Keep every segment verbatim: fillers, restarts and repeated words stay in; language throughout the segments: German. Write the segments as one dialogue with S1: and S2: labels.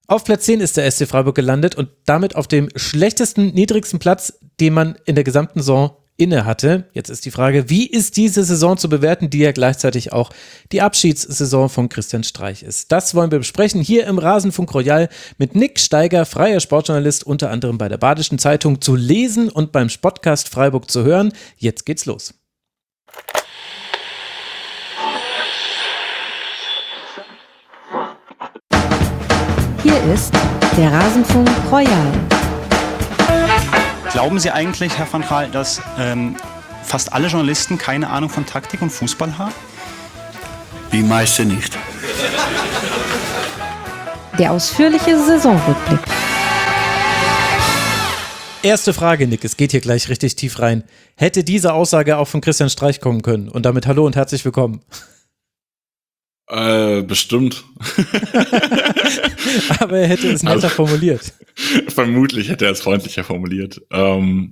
S1: Auf Platz zehn ist der S C Freiburg gelandet und damit auf dem schlechtesten, niedrigsten Platz, den man in der gesamten Saison inne hatte. Jetzt ist die Frage, wie ist diese Saison zu bewerten, die ja gleichzeitig auch die Abschiedssaison von Christian Streich ist. Das wollen wir besprechen hier im Rasenfunk Royal mit Nick Steiger, freier Sportjournalist, unter anderem bei der Badischen Zeitung zu lesen und beim Spotcast Freiburg zu hören. Jetzt geht's los.
S2: Hier ist der Rasenfunk Royal.
S3: Glauben Sie eigentlich, Herr van Gaal, dass ähm, fast alle Journalisten keine Ahnung von Taktik und Fußball haben?
S4: Die meisten nicht.
S2: Der ausführliche Saisonrückblick.
S1: Erste Frage, Nick, es geht hier gleich richtig tief rein. Hätte diese Aussage auch von Christian Streich kommen können? Und damit hallo und herzlich willkommen.
S5: Äh, bestimmt.
S1: Aber er hätte es netter also, formuliert.
S5: Vermutlich hätte er es freundlicher formuliert. Ähm,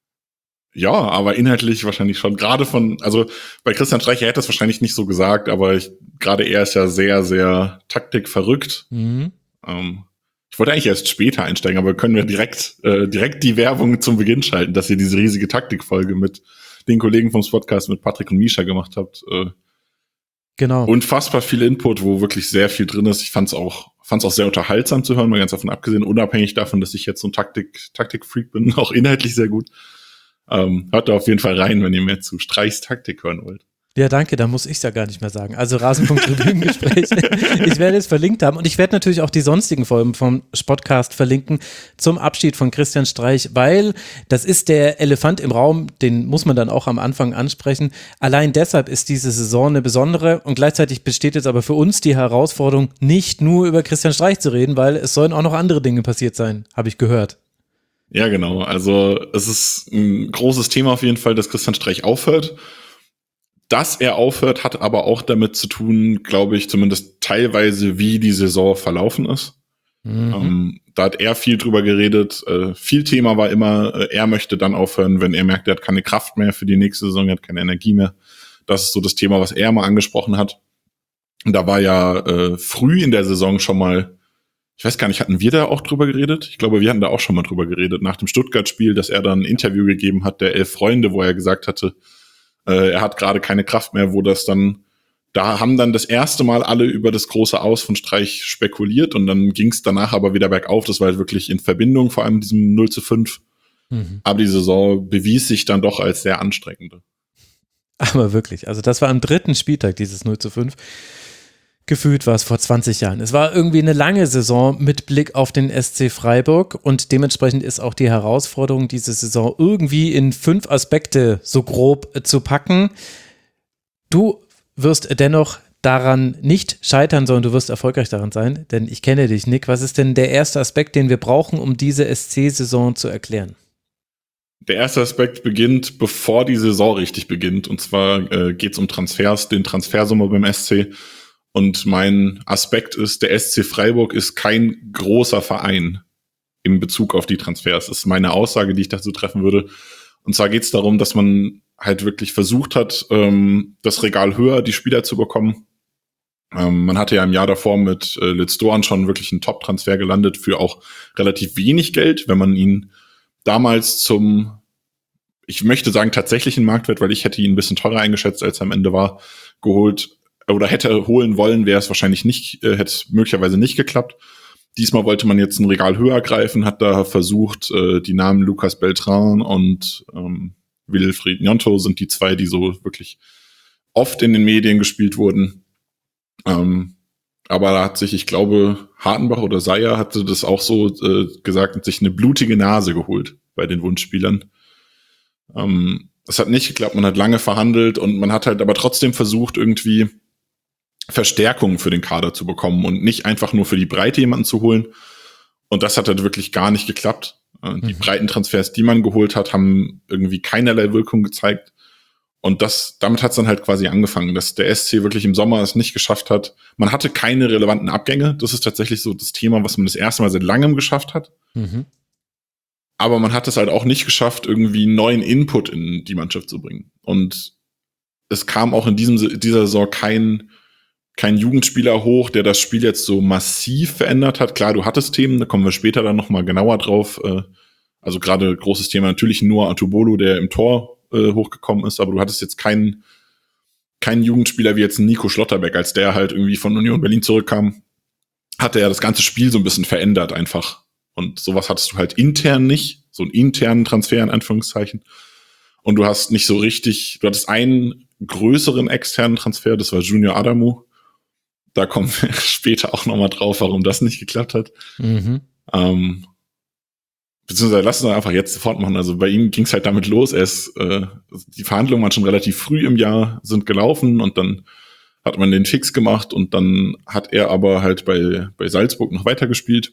S5: ja, aber inhaltlich wahrscheinlich schon. Gerade von, also bei Christian Streich, er hätte es wahrscheinlich nicht so gesagt, aber ich, gerade er ist ja sehr, sehr taktikverrückt. Mhm. Ähm, ich wollte eigentlich erst später einsteigen, aber können wir direkt, äh, direkt die Werbung zum Beginn schalten, dass ihr diese riesige Taktikfolge mit den Kollegen vom Podcast, mit Patrick und Misha gemacht habt. Äh,
S1: Genau.
S5: Unfassbar viel Input, wo wirklich sehr viel drin ist. Ich fand's auch, fand's auch sehr unterhaltsam zu hören, mal ganz davon abgesehen, unabhängig davon, dass ich jetzt so ein Taktik, Taktik-Freak bin, auch inhaltlich sehr gut. Ähm, hört da auf jeden Fall rein, wenn ihr mehr zu Streichs Taktik hören wollt.
S1: Ja, danke, da muss ich es ja gar nicht mehr sagen. Also Rasenfunk-Tribünengespräch. Ich werde es verlinkt haben und ich werde natürlich auch die sonstigen Folgen vom Spotcast verlinken zum Abschied von Christian Streich, weil das ist der Elefant im Raum, den muss man dann auch am Anfang ansprechen. Allein deshalb ist diese Saison eine besondere und gleichzeitig besteht jetzt aber für uns die Herausforderung, nicht nur über Christian Streich zu reden, weil es sollen auch noch andere Dinge passiert sein, habe ich gehört.
S5: Ja, genau. Also es ist ein großes Thema auf jeden Fall, dass Christian Streich aufhört. Dass er aufhört, hat aber auch damit zu tun, glaube ich, zumindest teilweise, wie die Saison verlaufen ist. Mhm. Ähm, da hat er viel drüber geredet. Äh, viel Thema war immer, äh, er möchte dann aufhören, wenn er merkt, er hat keine Kraft mehr für die nächste Saison, er hat keine Energie mehr. Das ist so das Thema, was er mal angesprochen hat. Und da war ja äh, früh in der Saison schon mal, ich weiß gar nicht, hatten wir da auch drüber geredet? Ich glaube, wir hatten da auch schon mal drüber geredet, nach dem Stuttgart-Spiel, dass er dann ein Interview gegeben hat, der Elf Freunde, wo er gesagt hatte, er hat gerade keine Kraft mehr, wo das dann, da haben dann das erste Mal alle über das große Aus von Streich spekuliert und dann ging es danach aber wieder bergauf. Das war halt wirklich in Verbindung, vor allem diesem null zu fünf. Mhm. Aber die Saison bewies sich dann doch als sehr anstrengende.
S1: Aber wirklich, also das war am dritten Spieltag, dieses null zu fünf. Gefühlt war es vor zwanzig Jahren. Es war irgendwie eine lange Saison mit Blick auf den S C Freiburg und dementsprechend ist auch die Herausforderung, diese Saison irgendwie in fünf Aspekte so grob zu packen. Du wirst dennoch daran nicht scheitern, sondern du wirst erfolgreich daran sein, denn ich kenne dich, Nick. Was ist denn der erste Aspekt, den wir brauchen, um diese S C-Saison zu erklären?
S5: Der erste Aspekt beginnt, bevor die Saison richtig beginnt. Und zwar äh, geht es um Transfers, den Transfersummer beim S C. Und mein Aspekt ist, der S C Freiburg ist kein großer Verein in Bezug auf die Transfers. Das ist meine Aussage, die ich dazu treffen würde. Und zwar geht es darum, dass man halt wirklich versucht hat, ähm, das Regal höher, die Spieler zu bekommen. Ähm, man hatte ja im Jahr davor mit äh, Litz Doan schon wirklich einen Top-Transfer gelandet für auch relativ wenig Geld, wenn man ihn damals zum, ich möchte sagen tatsächlichen Marktwert, weil ich hätte ihn ein bisschen teurer eingeschätzt, als er am Ende war, geholt oder hätte holen wollen, wäre es wahrscheinlich nicht, äh, hätte möglicherweise nicht geklappt. Diesmal wollte man jetzt ein Regal höher greifen, hat da versucht, äh, die Namen Lucas Beltran und ähm, Wilfried Gnonto sind die zwei, die so wirklich oft in den Medien gespielt wurden. Ähm, aber da hat sich, ich glaube, Hartenbach oder Seyer hatte das auch so äh, gesagt, hat sich eine blutige Nase geholt bei den Wunschspielern. Ähm, das hat nicht geklappt, man hat lange verhandelt und man hat halt aber trotzdem versucht, irgendwie Verstärkungen für den Kader zu bekommen und nicht einfach nur für die Breite jemanden zu holen. Und das hat halt wirklich gar nicht geklappt. Mhm. Die breiten Transfers, die man geholt hat, haben irgendwie keinerlei Wirkung gezeigt. Und das, damit hat es dann halt quasi angefangen, dass der S C wirklich im Sommer es nicht geschafft hat. Man hatte keine relevanten Abgänge. Das ist tatsächlich so das Thema, was man das erste Mal seit langem geschafft hat. Mhm. Aber man hat es halt auch nicht geschafft, irgendwie neuen Input in die Mannschaft zu bringen. Und es kam auch in diesem, dieser Saison kein kein Jugendspieler hoch, der das Spiel jetzt so massiv verändert hat. Klar, du hattest Themen, da kommen wir später dann nochmal genauer drauf. Also gerade großes Thema natürlich Noah Atubolo, der im Tor äh, hochgekommen ist, aber du hattest jetzt keinen keinen Jugendspieler wie jetzt Nico Schlotterbeck, als der halt irgendwie von Union Berlin zurückkam, hatte er das ganze Spiel so ein bisschen verändert einfach. Und sowas hattest du halt intern nicht, so einen internen Transfer in Anführungszeichen. Und du hast nicht so richtig, du hattest einen größeren externen Transfer, das war Junior Adamu. Da kommen wir später auch nochmal drauf, warum das nicht geklappt hat. Mhm. Ähm, beziehungsweise lass uns einfach jetzt sofort machen. Also bei ihm ging es halt damit los. Er ist, äh, die Verhandlungen waren schon relativ früh im Jahr, sind gelaufen und dann hat man den fix gemacht und dann hat er aber halt bei, bei Salzburg noch weitergespielt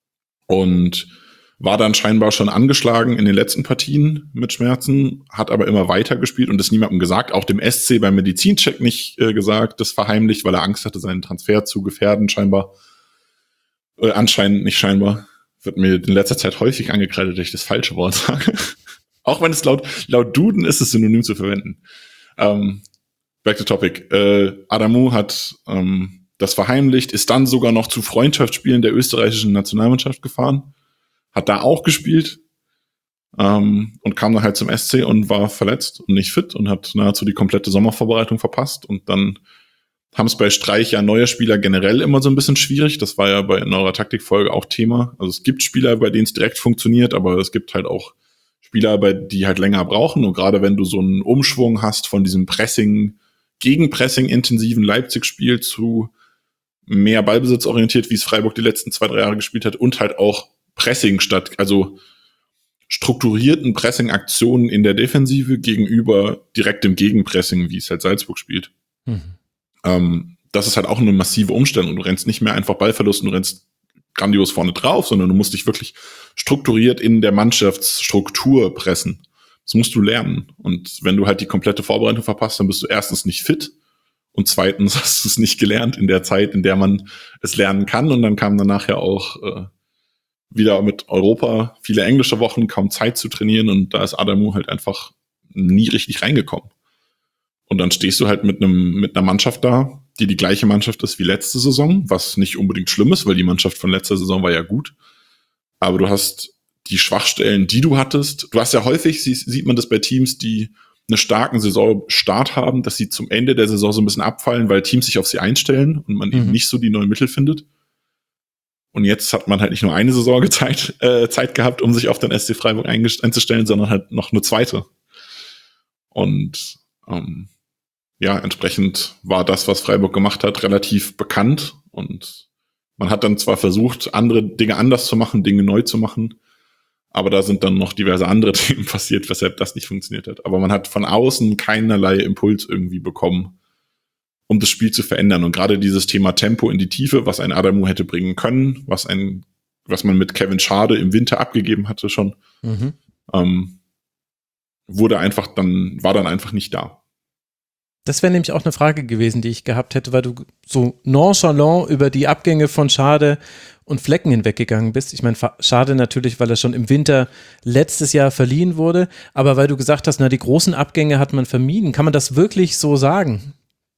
S5: und war dann scheinbar schon angeschlagen in den letzten Partien mit Schmerzen, hat aber immer weitergespielt und das niemandem gesagt, auch dem S C beim Medizincheck nicht äh, gesagt, das verheimlicht, weil er Angst hatte, seinen Transfer zu gefährden, scheinbar. Äh, anscheinend nicht scheinbar. Wird mir in letzter Zeit häufig angekreidet, dass ich das falsche Wort sage. Auch wenn es laut, laut Duden ist, es synonym zu verwenden. Ähm, back to topic. Äh, Adamu hat ähm, das verheimlicht, ist dann sogar noch zu Freundschaftsspielen der österreichischen Nationalmannschaft gefahren, hat da auch gespielt ähm, und kam dann halt zum S C und war verletzt und nicht fit und hat nahezu die komplette Sommervorbereitung verpasst. Und dann haben es bei Streich ja neue Spieler generell immer so ein bisschen schwierig. Das war ja bei in eurer Taktikfolge auch Thema. Also es gibt Spieler, bei denen es direkt funktioniert, aber es gibt halt auch Spieler, bei die halt länger brauchen. Und gerade wenn du so einen Umschwung hast von diesem Pressing, Gegenpressing-intensiven Leipzig-Spiel zu mehr Ballbesitz orientiert, wie es Freiburg die letzten zwei, drei Jahre gespielt hat und halt auch Pressing statt, also strukturierten Pressing-Aktionen in der Defensive gegenüber direktem Gegenpressing, wie es halt Salzburg spielt. Mhm. Ähm, das ist halt auch eine massive Umstellung. Du rennst nicht mehr einfach Ballverlust und du rennst grandios vorne drauf, sondern du musst dich wirklich strukturiert in der Mannschaftsstruktur pressen. Das musst du lernen. Und wenn du halt die komplette Vorbereitung verpasst, dann bist du erstens nicht fit und zweitens hast du es nicht gelernt in der Zeit, in der man es lernen kann. Und dann kam dann nachher auch äh, wieder mit Europa viele englische Wochen, kaum Zeit zu trainieren und da ist Adamu halt einfach nie richtig reingekommen. Und dann stehst du halt mit einem mit einer Mannschaft da, die die gleiche Mannschaft ist wie letzte Saison, was nicht unbedingt schlimm ist, weil die Mannschaft von letzter Saison war ja gut. Aber du hast die Schwachstellen, die du hattest. Du hast ja häufig, sieht man das bei Teams, die einen starken Saisonstart haben, dass sie zum Ende der Saison so ein bisschen abfallen, weil Teams sich auf sie einstellen und man mhm. eben nicht so die neuen Mittel findet. Und jetzt hat man halt nicht nur eine Saison Zeit, äh, Zeit gehabt, um sich auf den S C Freiburg einzustellen, sondern halt noch eine zweite. Und ähm, ja, entsprechend war das, was Freiburg gemacht hat, relativ bekannt. Und man hat dann zwar versucht, andere Dinge anders zu machen, Dinge neu zu machen, aber da sind dann noch diverse andere Themen passiert, weshalb das nicht funktioniert hat. Aber man hat von außen keinerlei Impuls irgendwie bekommen, um das Spiel zu verändern. Und gerade dieses Thema Tempo in die Tiefe, was ein Adamu hätte bringen können, was ein, was man mit Kevin Schade im Winter abgegeben hatte schon, mhm. ähm, wurde einfach dann, war dann einfach nicht da.
S1: Das wäre nämlich auch eine Frage gewesen, die ich gehabt hätte, weil du so nonchalant über die Abgänge von Schade und Flecken hinweggegangen bist. Ich meine, Schade natürlich, weil er schon im Winter letztes Jahr verliehen wurde, aber weil du gesagt hast, na, die großen Abgänge hat man vermieden. Kann man das wirklich so sagen?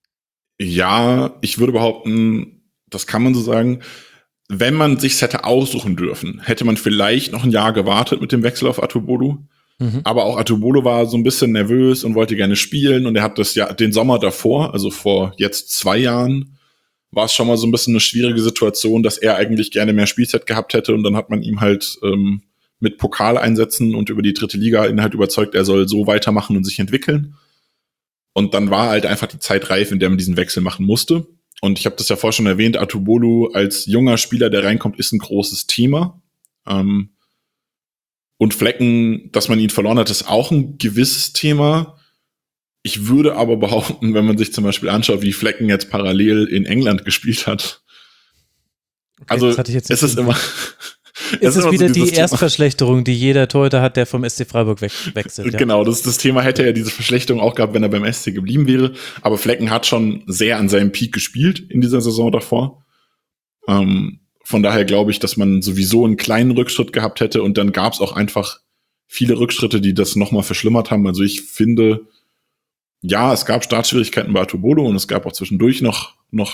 S5: Ja, ich würde behaupten, das kann man so sagen. Wenn man sich's hätte aussuchen dürfen, hätte man vielleicht noch ein Jahr gewartet mit dem Wechsel auf Atubolo. Mhm. Aber auch Atubolo war so ein bisschen nervös und wollte gerne spielen und er hat das ja den Sommer davor, also vor jetzt zwei Jahren, war es schon mal so ein bisschen eine schwierige Situation, dass er eigentlich gerne mehr Spielzeit gehabt hätte und dann hat man ihm halt ähm, mit Pokaleinsätzen und über die dritte Liga ihn halt überzeugt, er soll so weitermachen und sich entwickeln. Und dann war halt einfach die Zeit reif, in der man diesen Wechsel machen musste. Und ich habe das ja vorher schon erwähnt, Atubolo als junger Spieler, der reinkommt, ist ein großes Thema. Ähm, Und Flecken, dass man ihn verloren hat, ist auch ein gewisses Thema. Ich würde aber behaupten, wenn man sich zum Beispiel anschaut, wie Flecken jetzt parallel in England gespielt hat. Okay, also es ist immer...
S1: Ist es wieder so die Erstverschlechterung, die jeder Torhüter hat, der vom S C Freiburg weg, wechselt. Ja.
S5: Genau, das, das Thema hätte er diese Verschlechterung auch gehabt, wenn er beim S C geblieben wäre. Aber Flecken hat schon sehr an seinem Peak gespielt in dieser Saison davor. Ähm, Von daher glaube ich, dass man sowieso einen kleinen Rückschritt gehabt hätte und dann gab es auch einfach viele Rückschritte, die das nochmal verschlimmert haben. Also ich finde, ja, es gab Startschwierigkeiten bei Atubolo und es gab auch zwischendurch noch, noch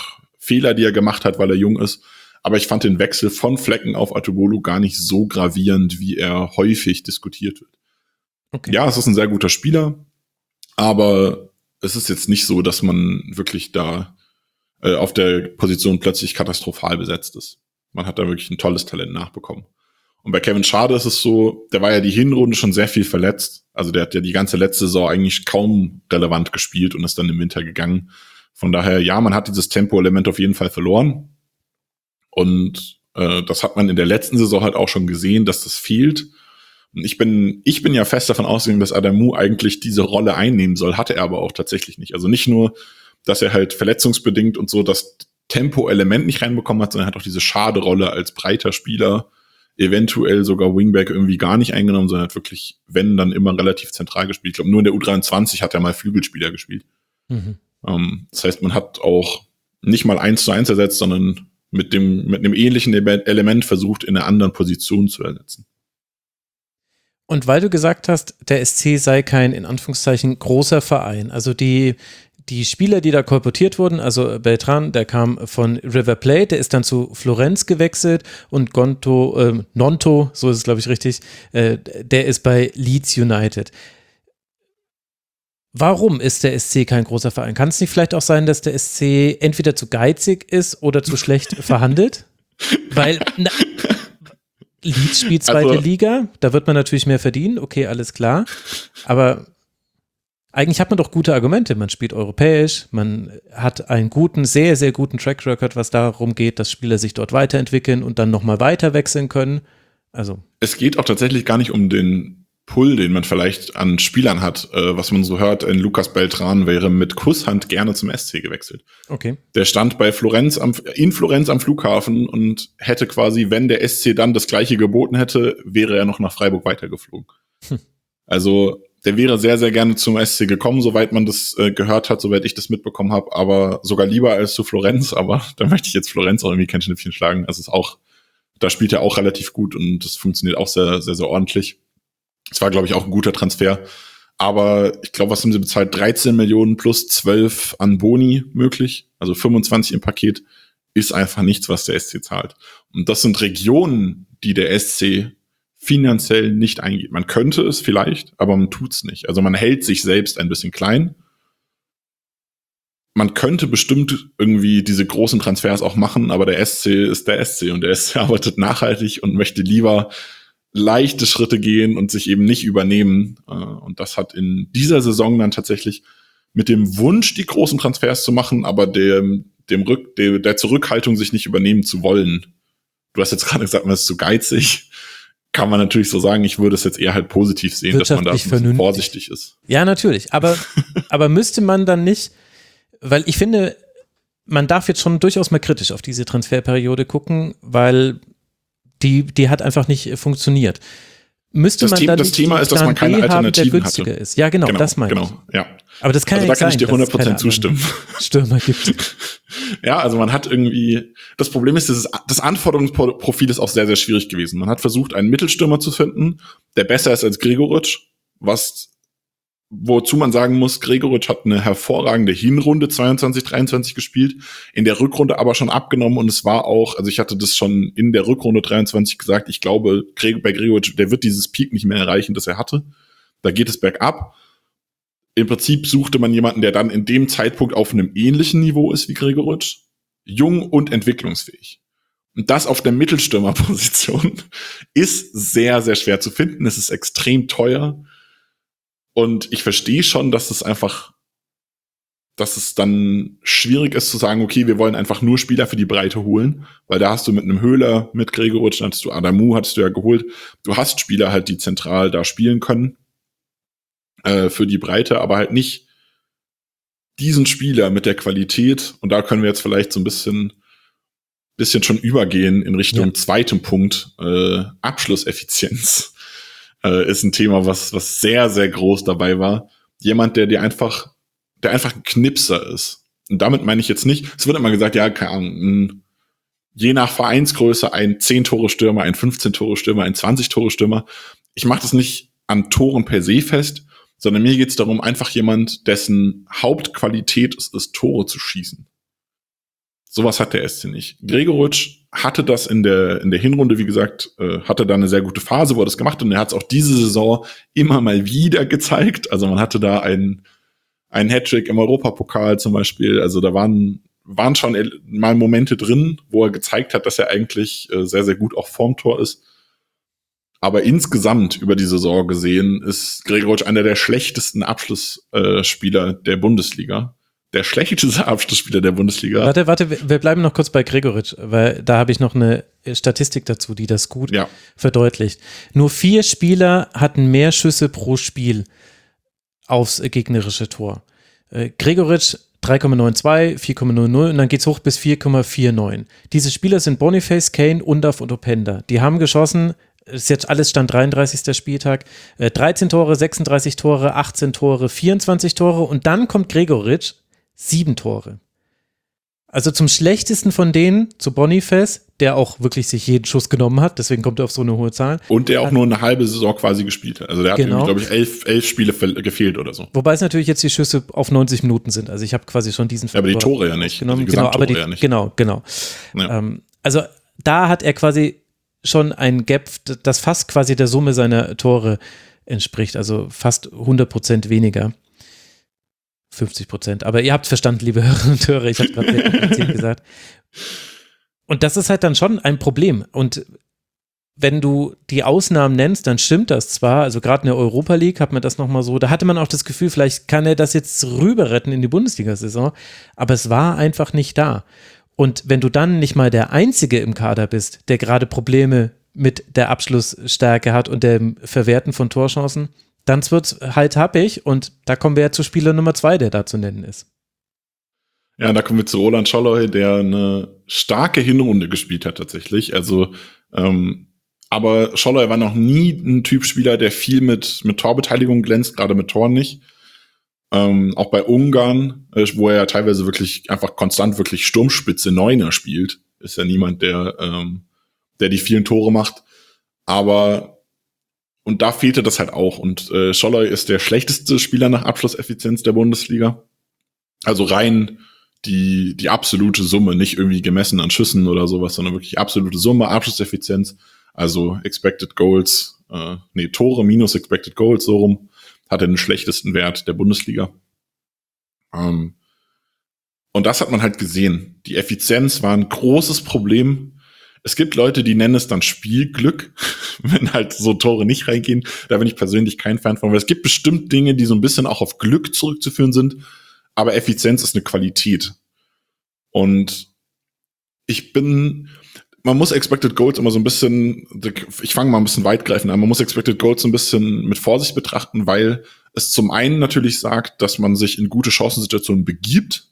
S5: Fehler, die er gemacht hat, weil er jung ist. Aber ich fand den Wechsel von Flecken auf Atubolu gar nicht so gravierend, wie er häufig diskutiert wird. Okay. Ja, es ist ein sehr guter Spieler, aber es ist jetzt nicht so, dass man wirklich da äh, auf der Position plötzlich katastrophal besetzt ist. Man hat da wirklich ein tolles Talent nachbekommen. Und bei Kevin Schade ist es so, der war ja die Hinrunde schon sehr viel verletzt. Also der hat ja die ganze letzte Saison eigentlich kaum relevant gespielt und ist dann im Winter gegangen. Von daher, ja, man hat dieses Tempo-Element auf jeden Fall verloren. Und äh, das hat man in der letzten Saison halt auch schon gesehen, dass das fehlt. Und ich bin, ich bin ja fest davon ausgegangen, dass Adamu eigentlich diese Rolle einnehmen soll, hatte er aber auch tatsächlich nicht. Also nicht nur, dass er halt verletzungsbedingt und so das Tempo-Element nicht reinbekommen hat, sondern er hat auch diese Schade-Rolle als breiter Spieler, eventuell sogar Wingback irgendwie gar nicht eingenommen, sondern hat wirklich, wenn, dann immer relativ zentral gespielt. Ich glaube, nur in der U dreiundzwanzig hat er mal Flügelspieler gespielt. Mhm. Um, das heißt, man hat auch nicht mal eins zu eins ersetzt, sondern mit dem, mit einem ähnlichen Element versucht, in einer anderen Position zu ersetzen.
S1: Und weil du gesagt hast, der S C sei kein, in Anführungszeichen, großer Verein, also die, die Spieler, die da kolportiert wurden, also Beltran, der kam von River Plate, der ist dann zu Florenz gewechselt und Gonto, äh, Nonto, so ist es glaube ich richtig, äh, der ist bei Leeds United. Warum ist der S C kein großer Verein? Kann es nicht vielleicht auch sein, dass der S C entweder zu geizig ist oder zu schlecht verhandelt? Weil na, Leeds spielt zweite also, Liga, da wird man natürlich mehr verdienen, okay, alles klar, aber eigentlich hat man doch gute Argumente, man spielt europäisch, man hat einen guten, sehr, sehr guten Track Record, was darum geht, dass Spieler sich dort weiterentwickeln und dann nochmal weiter wechseln können. Also
S5: es geht auch tatsächlich gar nicht um den Pull, den man vielleicht an Spielern hat, äh, was man so hört, ein Lukas Beltran wäre mit Kusshand gerne zum S C gewechselt.
S1: Okay.
S5: Der stand bei Florenz am, in Florenz am Flughafen und hätte quasi, wenn der S C dann das Gleiche geboten hätte, wäre er noch nach Freiburg weitergeflogen. Hm. Also der wäre sehr, sehr gerne zum S C gekommen, soweit man das äh, gehört hat, soweit ich das mitbekommen habe, aber sogar lieber als zu Florenz, aber da möchte ich jetzt Florenz auch irgendwie kein Schnippchen schlagen. Also es ist auch, da spielt er auch relativ gut und das funktioniert auch sehr, sehr, sehr ordentlich. Es war, glaube ich, auch ein guter Transfer. Aber ich glaube, was haben sie bezahlt? dreizehn Millionen plus zwölf an Boni möglich. Also fünfundzwanzig im Paket ist einfach nichts, was der S C zahlt. Und das sind Regionen, die der S C finanziell nicht eingeht. Man könnte es vielleicht, aber man tut's nicht. Also man hält sich selbst ein bisschen klein. Man könnte bestimmt irgendwie diese großen Transfers auch machen, aber der S C ist der S C und der S C arbeitet nachhaltig und möchte lieber leichte Schritte gehen und sich eben nicht übernehmen. Und das hat in dieser Saison dann tatsächlich mit dem Wunsch, die großen Transfers zu machen, aber dem, dem Rück, der, der Zurückhaltung, sich nicht übernehmen zu wollen. Du hast jetzt gerade gesagt, man ist zu geizig. Kann man natürlich so sagen, ich würde es jetzt eher halt positiv sehen, dass man da ein bisschen vorsichtig ist.
S1: Ja, natürlich. Aber, aber müsste man dann nicht, weil ich finde, man darf jetzt schon durchaus mal kritisch auf diese Transferperiode gucken, weil Die, die hat einfach nicht funktioniert. Müsste
S5: das
S1: man
S5: Thema,
S1: dann
S5: das
S1: nicht
S5: Thema ist, dass man keine
S1: haben,
S5: Alternativen
S1: der günstiger
S5: hatte.
S1: ist. Ja, genau, genau das meine
S5: genau,
S1: ich.
S5: Ja.
S1: Aber das kann
S5: also
S1: ja
S5: da kann
S1: nicht
S5: ich dir hundert Prozent
S1: sein,
S5: zustimmen.
S1: Stürmer gibt.
S5: Ja, also man hat irgendwie, das Problem ist, das, das Anforderungsprofil ist auch sehr, sehr schwierig gewesen. Man hat versucht, einen Mittelstürmer zu finden, der besser ist als Gregoritsch, was wozu man sagen muss, Gregoritsch hat eine hervorragende Hinrunde zweiundzwanzig, dreiundzwanzig gespielt, in der Rückrunde aber schon abgenommen und es war auch, also ich hatte das schon in der Rückrunde dreiundzwanzig gesagt, ich glaube, bei Gregoritsch, der wird dieses Peak nicht mehr erreichen, das er hatte. Da geht es bergab. Im Prinzip suchte man jemanden, der dann in dem Zeitpunkt auf einem ähnlichen Niveau ist wie Gregoritsch, jung und entwicklungsfähig. Und das auf der Mittelstürmerposition ist sehr, sehr schwer zu finden. Es ist extrem teuer. Und ich verstehe schon, dass es einfach, dass es dann schwierig ist zu sagen, okay, wir wollen einfach nur Spieler für die Breite holen, weil da hast du mit einem Höhler, mit Gregoritsch, dann hattest du Adamu, hattest du ja geholt. Du hast Spieler halt, die zentral da spielen können, äh, für die Breite, aber halt nicht diesen Spieler mit der Qualität. Und da können wir jetzt vielleicht so ein bisschen, bisschen schon übergehen in Richtung ja. zweitem Punkt, äh, Abschlusseffizienz. Ist ein Thema, was was sehr, sehr groß dabei war. Jemand, der dir einfach, der einfach ein Knipser ist. Und damit meine ich jetzt nicht, es wird immer gesagt, ja, keine Ahnung, je nach Vereinsgröße ein zehn-Tore-Stürmer, ein fünfzehn-Tore-Stürmer, ein zwanzig-Tore-Stürmer. Ich mache das nicht an Toren per se fest, sondern mir geht es darum, einfach jemand, dessen Hauptqualität es ist, Tore zu schießen. Sowas hat der S C nicht. Gregoritsch hatte das in der in der Hinrunde, wie gesagt, äh, hatte da eine sehr gute Phase, wo er das gemacht hat. Und er hat es auch diese Saison immer mal wieder gezeigt. Also man hatte da einen, einen Hattrick im Europapokal zum Beispiel. Also da waren, waren schon mal Momente drin, wo er gezeigt hat, dass er eigentlich äh, sehr, sehr gut auch vorm Tor ist. Aber insgesamt über die Saison gesehen ist Gregoritsch einer der schlechtesten Abschlussspieler äh, der Bundesliga. Der schlechteste Abschlussspieler der Bundesliga.
S1: Warte, warte, wir bleiben noch kurz bei Gregoritsch, weil da habe ich noch eine Statistik dazu, die das gut ja. verdeutlicht. Nur vier Spieler hatten mehr Schüsse pro Spiel aufs gegnerische Tor. Äh, Gregoritsch drei Komma zweiundneunzig, vier Komma null null und dann geht's hoch bis vier Komma neunundvierzig. Diese Spieler sind Boniface, Kane, Undav und Openda. Die haben geschossen, ist jetzt alles Stand dreiunddreißigster Spieltag, äh, dreizehn Tore, sechsunddreißig Tore, achtzehn Tore, vierundzwanzig Tore und dann kommt Gregoritsch, sieben Tore. Also zum schlechtesten von denen, zu Boniface, der auch wirklich sich jeden Schuss genommen hat, deswegen kommt er auf so eine hohe Zahl.
S5: Und der auch nur eine halbe Saison quasi gespielt hat. Also der hat, genau. glaube ich, elf, elf Spiele gefehlt oder so.
S1: Wobei es natürlich jetzt die Schüsse auf neunzig Minuten sind. Also ich habe quasi schon diesen
S5: Faktor ja, aber die Tore ja nicht.
S1: Genommen.
S5: Die
S1: genau, aber die,
S5: ja nicht.
S1: Genau, genau. Ja. Ähm, also da hat er quasi schon ein Gap, das fast quasi der Summe seiner Tore entspricht. Also fast hundert Prozent weniger. fünfzig Prozent. Aber ihr habt verstanden, liebe Hörerinnen und Hörer, ich habe gerade sehr kompliziert gesagt. Und das ist halt dann schon ein Problem. Und wenn du die Ausnahmen nennst, dann stimmt das zwar. Also gerade in der Europa League hat man das nochmal so, da hatte man auch das Gefühl, vielleicht kann er das jetzt rüber retten in die Bundesliga-Saison. Aber es war einfach nicht da. Und wenn du dann nicht mal der Einzige im Kader bist, der gerade Probleme mit der Abschlussstärke hat und dem Verwerten von Torchancen, dann wird es halt happig und da kommen wir ja zu Spieler Nummer zwei, der da zu nennen ist.
S5: Ja, da kommen wir zu Roland Scholloy, der eine starke Hinrunde gespielt hat tatsächlich. Also, ähm, aber Scholloy war noch nie ein Typ Spieler, der viel mit, mit Torbeteiligung glänzt, gerade mit Toren nicht. Ähm, auch bei Ungarn, äh, wo er ja teilweise wirklich einfach konstant wirklich Sturmspitze Neuner spielt, ist ja niemand, der, ähm, der die vielen Tore macht. Aber und da fehlte das halt auch. Und äh, Scholloy ist der schlechteste Spieler nach Abschlusseffizienz der Bundesliga. Also rein die die absolute Summe, nicht irgendwie gemessen an Schüssen oder sowas, sondern wirklich absolute Summe, Abschlusseffizienz, also Expected Goals, äh, nee, Tore minus Expected Goals, so rum, hat er den schlechtesten Wert der Bundesliga. Ähm, und das hat man halt gesehen. Die Effizienz war ein großes Problem. Es gibt Leute, die nennen es dann Spielglück, wenn halt so Tore nicht reingehen. Da bin ich persönlich kein Fan von, weil es gibt bestimmt Dinge, die so ein bisschen auch auf Glück zurückzuführen sind, aber Effizienz ist eine Qualität. Und ich bin, man muss Expected Goals immer so ein bisschen, ich fange mal ein bisschen weitgreifend an, man muss Expected Goals so ein bisschen mit Vorsicht betrachten, weil es zum einen natürlich sagt, dass man sich in gute Chancensituationen begibt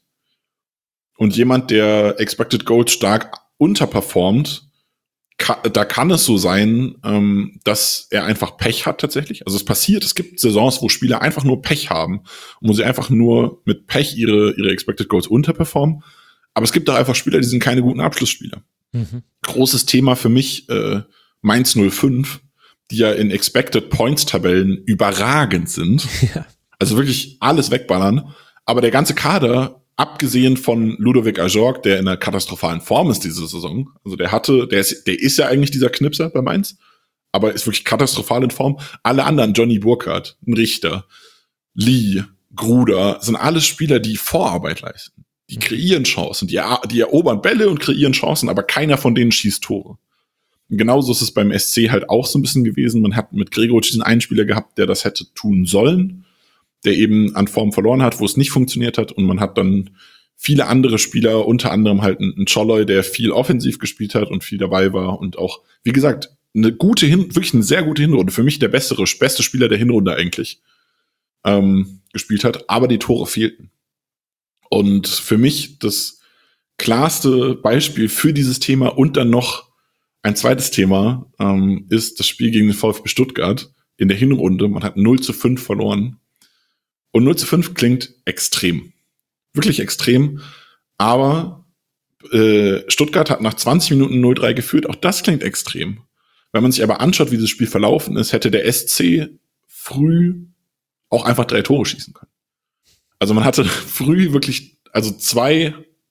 S5: und jemand, der Expected Goals stark unterperformt, ka- da kann es so sein, ähm, dass er einfach Pech hat tatsächlich. Also es passiert, es gibt Saisons, wo Spieler einfach nur Pech haben und wo sie einfach nur mit Pech ihre, ihre Expected Goals unterperformen. Aber es gibt auch einfach Spieler, die sind keine guten Abschlussspieler. Mhm. Großes Thema für mich, äh, Mainz null fünf, die ja in Expected Points Tabellen überragend sind. Ja. Also wirklich alles wegballern. Aber der ganze Kader, abgesehen von Ludovic Ajorg, der in einer katastrophalen Form ist diese Saison, also der hatte, der ist, der ist ja eigentlich dieser Knipser bei Mainz, aber ist wirklich katastrophal in Form. Alle anderen, Johnny Burkhardt, ein Richter, Lee, Gruder, sind alles Spieler, die Vorarbeit leisten. Die kreieren Chancen, die, er, die erobern Bälle und kreieren Chancen, aber keiner von denen schießt Tore. Und genauso ist es beim S C halt auch so ein bisschen gewesen. Man hat mit Gregoritsch diesen einen Spieler gehabt, der das hätte tun sollen, der eben an Form verloren hat, wo es nicht funktioniert hat. Und man hat dann viele andere Spieler, unter anderem halt einen Scholloy, der viel offensiv gespielt hat und viel dabei war. Und auch, wie gesagt, eine gute Hin- wirklich eine sehr gute Hinrunde. Für mich der bessere, beste Spieler der Hinrunde eigentlich ähm, gespielt hat. Aber die Tore fehlten. Und für mich das klarste Beispiel für dieses Thema und dann noch ein zweites Thema ähm, ist das Spiel gegen den VfB Stuttgart in der Hinrunde. Man hat null zu fünf verloren. Und null zu fünf klingt extrem. Wirklich extrem. Aber äh, Stuttgart hat nach zwanzig Minuten null drei geführt. Auch das klingt extrem. Wenn man sich aber anschaut, wie dieses Spiel verlaufen ist, hätte der S C früh auch einfach drei Tore schießen können. Also man hatte früh wirklich, also zwei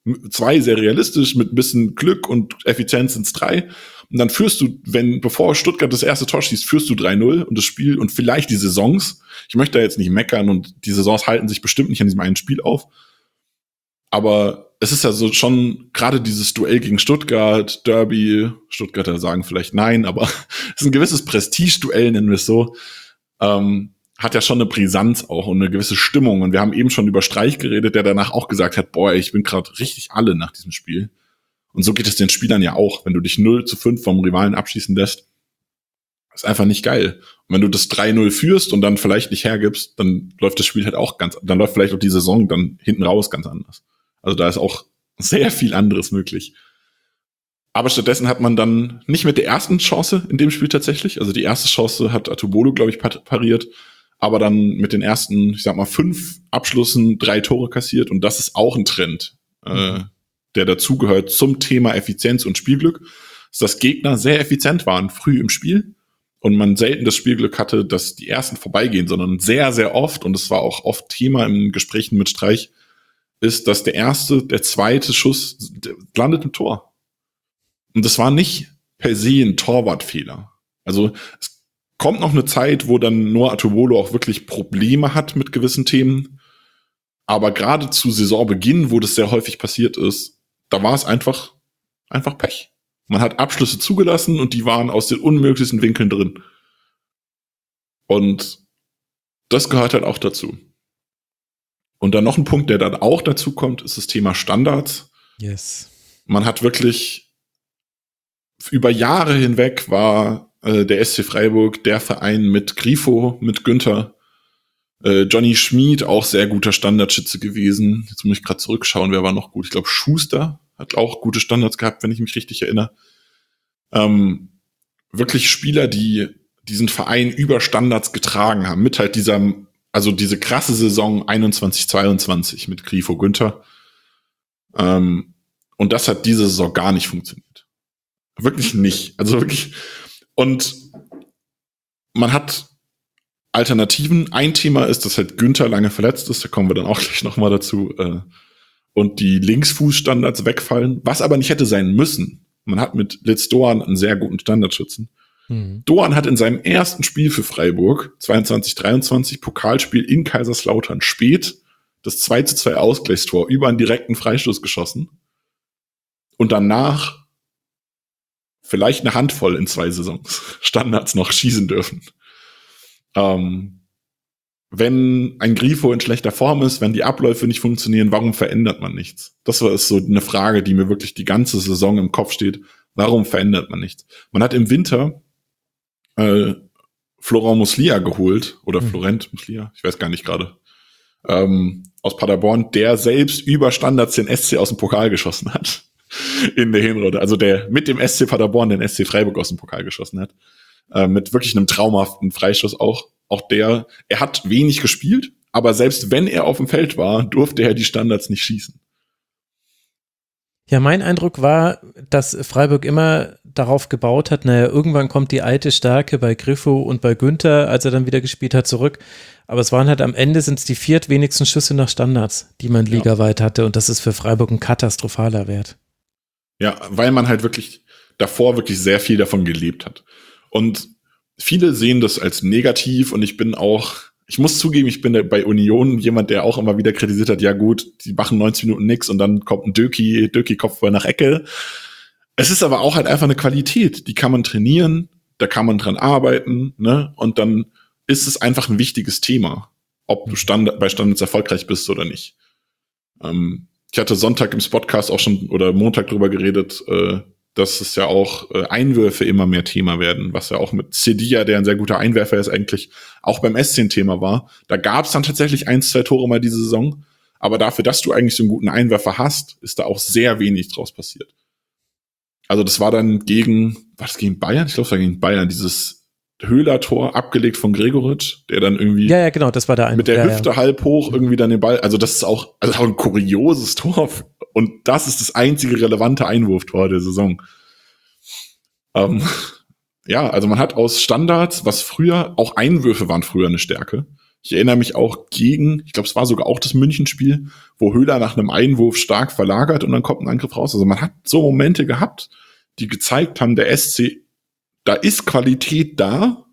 S5: Zwei sehr realistisch, mit ein bisschen Glück und Effizienz ins drei. Und dann führst du, wenn, bevor Stuttgart das erste Tor schießt, führst du drei null und das Spiel und vielleicht die Saisons. Ich möchte da jetzt nicht meckern und die Saisons halten sich bestimmt nicht an diesem einen Spiel auf. Aber es ist ja so schon gerade dieses Duell gegen Stuttgart, Derby, Stuttgarter sagen vielleicht nein, aber es ist ein gewisses Prestige-Duell, nennen wir es so, ähm, hat ja schon eine Brisanz auch und eine gewisse Stimmung. Und wir haben eben schon über Streich geredet, der danach auch gesagt hat, boah, ich bin gerade richtig alle nach diesem Spiel. Und so geht es den Spielern ja auch, wenn du dich null zu fünf vom Rivalen abschießen lässt. Ist einfach nicht geil. Und wenn du das drei null führst und dann vielleicht nicht hergibst, dann läuft das Spiel halt auch ganz, dann läuft vielleicht auch die Saison dann hinten raus ganz anders. Also da ist auch sehr viel anderes möglich. Aber stattdessen hat man dann nicht mit der ersten Chance in dem Spiel tatsächlich, also die erste Chance hat Atubolo, glaube ich, pariert, aber dann mit den ersten, ich sag mal, fünf Abschlüssen drei Tore kassiert. Und das ist auch ein Trend, mhm. äh, der dazugehört zum Thema Effizienz und Spielglück, dass Gegner sehr effizient waren früh im Spiel und man selten das Spielglück hatte, dass die ersten vorbeigehen, sondern sehr, sehr oft, und es war auch oft Thema in Gesprächen mit Streich, ist, dass der erste, der zweite Schuss landet im Tor. Und das war nicht per se ein Torwartfehler. Also es kommt noch eine Zeit, wo dann Noah Atubolo auch wirklich Probleme hat mit gewissen Themen. Aber gerade zu Saisonbeginn, wo das sehr häufig passiert ist, da war es einfach, einfach Pech. Man hat Abschlüsse zugelassen und die waren aus den unmöglichsten Winkeln drin. Und das gehört halt auch dazu. Und dann noch ein Punkt, der dann auch dazu kommt, ist das Thema Standards.
S1: Yes.
S5: Man hat wirklich über Jahre hinweg war äh, der S C Freiburg der Verein mit Grifo, mit Günther, äh, Johnny Schmid, auch sehr guter Standardschütze gewesen. Jetzt muss ich gerade zurückschauen, wer war noch gut? Ich glaube, Schuster hat auch gute Standards gehabt, wenn ich mich richtig erinnere. Ähm, wirklich Spieler, die diesen Verein über Standards getragen haben, mit halt dieser, also diese krasse Saison einundzwanzig zweiundzwanzig mit Grifo Günther. Ähm, und das hat diese Saison gar nicht funktioniert. Wirklich nicht. Also wirklich. Und man hat Alternativen. Ein Thema ist, dass halt Günther lange verletzt ist. Da kommen wir dann auch gleich nochmal dazu. Und die Linksfußstandards wegfallen. Was aber nicht hätte sein müssen. Man hat mit Litz Doan einen sehr guten Standardschützen. Mhm. Doan hat in seinem ersten Spiel für Freiburg, zweiundzwanzig dreiundzwanzig, Pokalspiel in Kaiserslautern, spät das zwei zu zwei Ausgleichstor über einen direkten Freistoß geschossen. Und danach vielleicht eine Handvoll in zwei Saisons Standards noch schießen dürfen. Ähm, wenn ein Grifo in schlechter Form ist, wenn die Abläufe nicht funktionieren, warum verändert man nichts? Das war so eine Frage, die mir wirklich die ganze Saison im Kopf steht. Warum verändert man nichts? Man hat im Winter äh, Florent Muslia geholt, oder mhm. Florent Muslia, ich weiß gar nicht gerade, ähm, aus Paderborn, der selbst über Standards den S C aus dem Pokal geschossen hat. In der Hinrunde, also der mit dem S C Paderborn den S C Freiburg aus dem Pokal geschossen hat, äh, mit wirklich einem traumhaften Freistoß auch. Auch der, er hat wenig gespielt, aber selbst wenn er auf dem Feld war, durfte er die Standards nicht schießen.
S1: Ja, mein Eindruck war, dass Freiburg immer darauf gebaut hat, naja, irgendwann kommt die alte Stärke bei Grifo und bei Günther, als er dann wieder gespielt hat, zurück. Aber es waren halt am Ende sind es die viertwenigsten Schüsse nach Standards, die man ja. ligaweit hatte, und das ist für Freiburg ein katastrophaler Wert.
S5: Ja, weil man halt wirklich davor wirklich sehr viel davon gelebt hat. Und viele sehen das als negativ und ich bin auch, ich muss zugeben, ich bin bei Union jemand, der auch immer wieder kritisiert hat, ja gut, die machen neunzig Minuten nix und dann kommt ein Döki, Döki Kopfball nach Ecke. Es ist aber auch halt einfach eine Qualität, die kann man trainieren, da kann man dran arbeiten, ne? Und dann ist es einfach ein wichtiges Thema, ob du Stand, bei Standards erfolgreich bist oder nicht. Ähm, Ich hatte Sonntag im Spotcast auch schon oder Montag drüber geredet, äh, dass es ja auch äh, Einwürfe immer mehr Thema werden, was ja auch mit Cedilla, der ein sehr guter Einwerfer ist, eigentlich auch beim S C ein Thema war. Da gab es dann tatsächlich ein, zwei Tore mal diese Saison, aber dafür, dass du eigentlich so einen guten Einwerfer hast, ist da auch sehr wenig draus passiert. Also das war dann gegen, war das gegen Bayern? Ich glaube, es war gegen Bayern, dieses Höhler-Tor abgelegt von Gregoritsch, der dann irgendwie
S1: ja, ja, genau, das war der Einwurf.
S5: Mit der
S1: ja,
S5: Hüfte
S1: ja.
S5: halb hoch irgendwie dann den Ball, also das ist auch, also auch ein kurioses Tor und das ist das einzige relevante Einwurftor der Saison. Ähm, ja, also man hat aus Standards, was früher, auch Einwürfe waren früher eine Stärke, Ich erinnere mich auch gegen, ich glaube, es war sogar auch das Münchenspiel, wo Höhler nach einem Einwurf stark verlagert und dann kommt ein Angriff raus. Also man hat so Momente gehabt, die gezeigt haben, der S C, da ist Qualität da,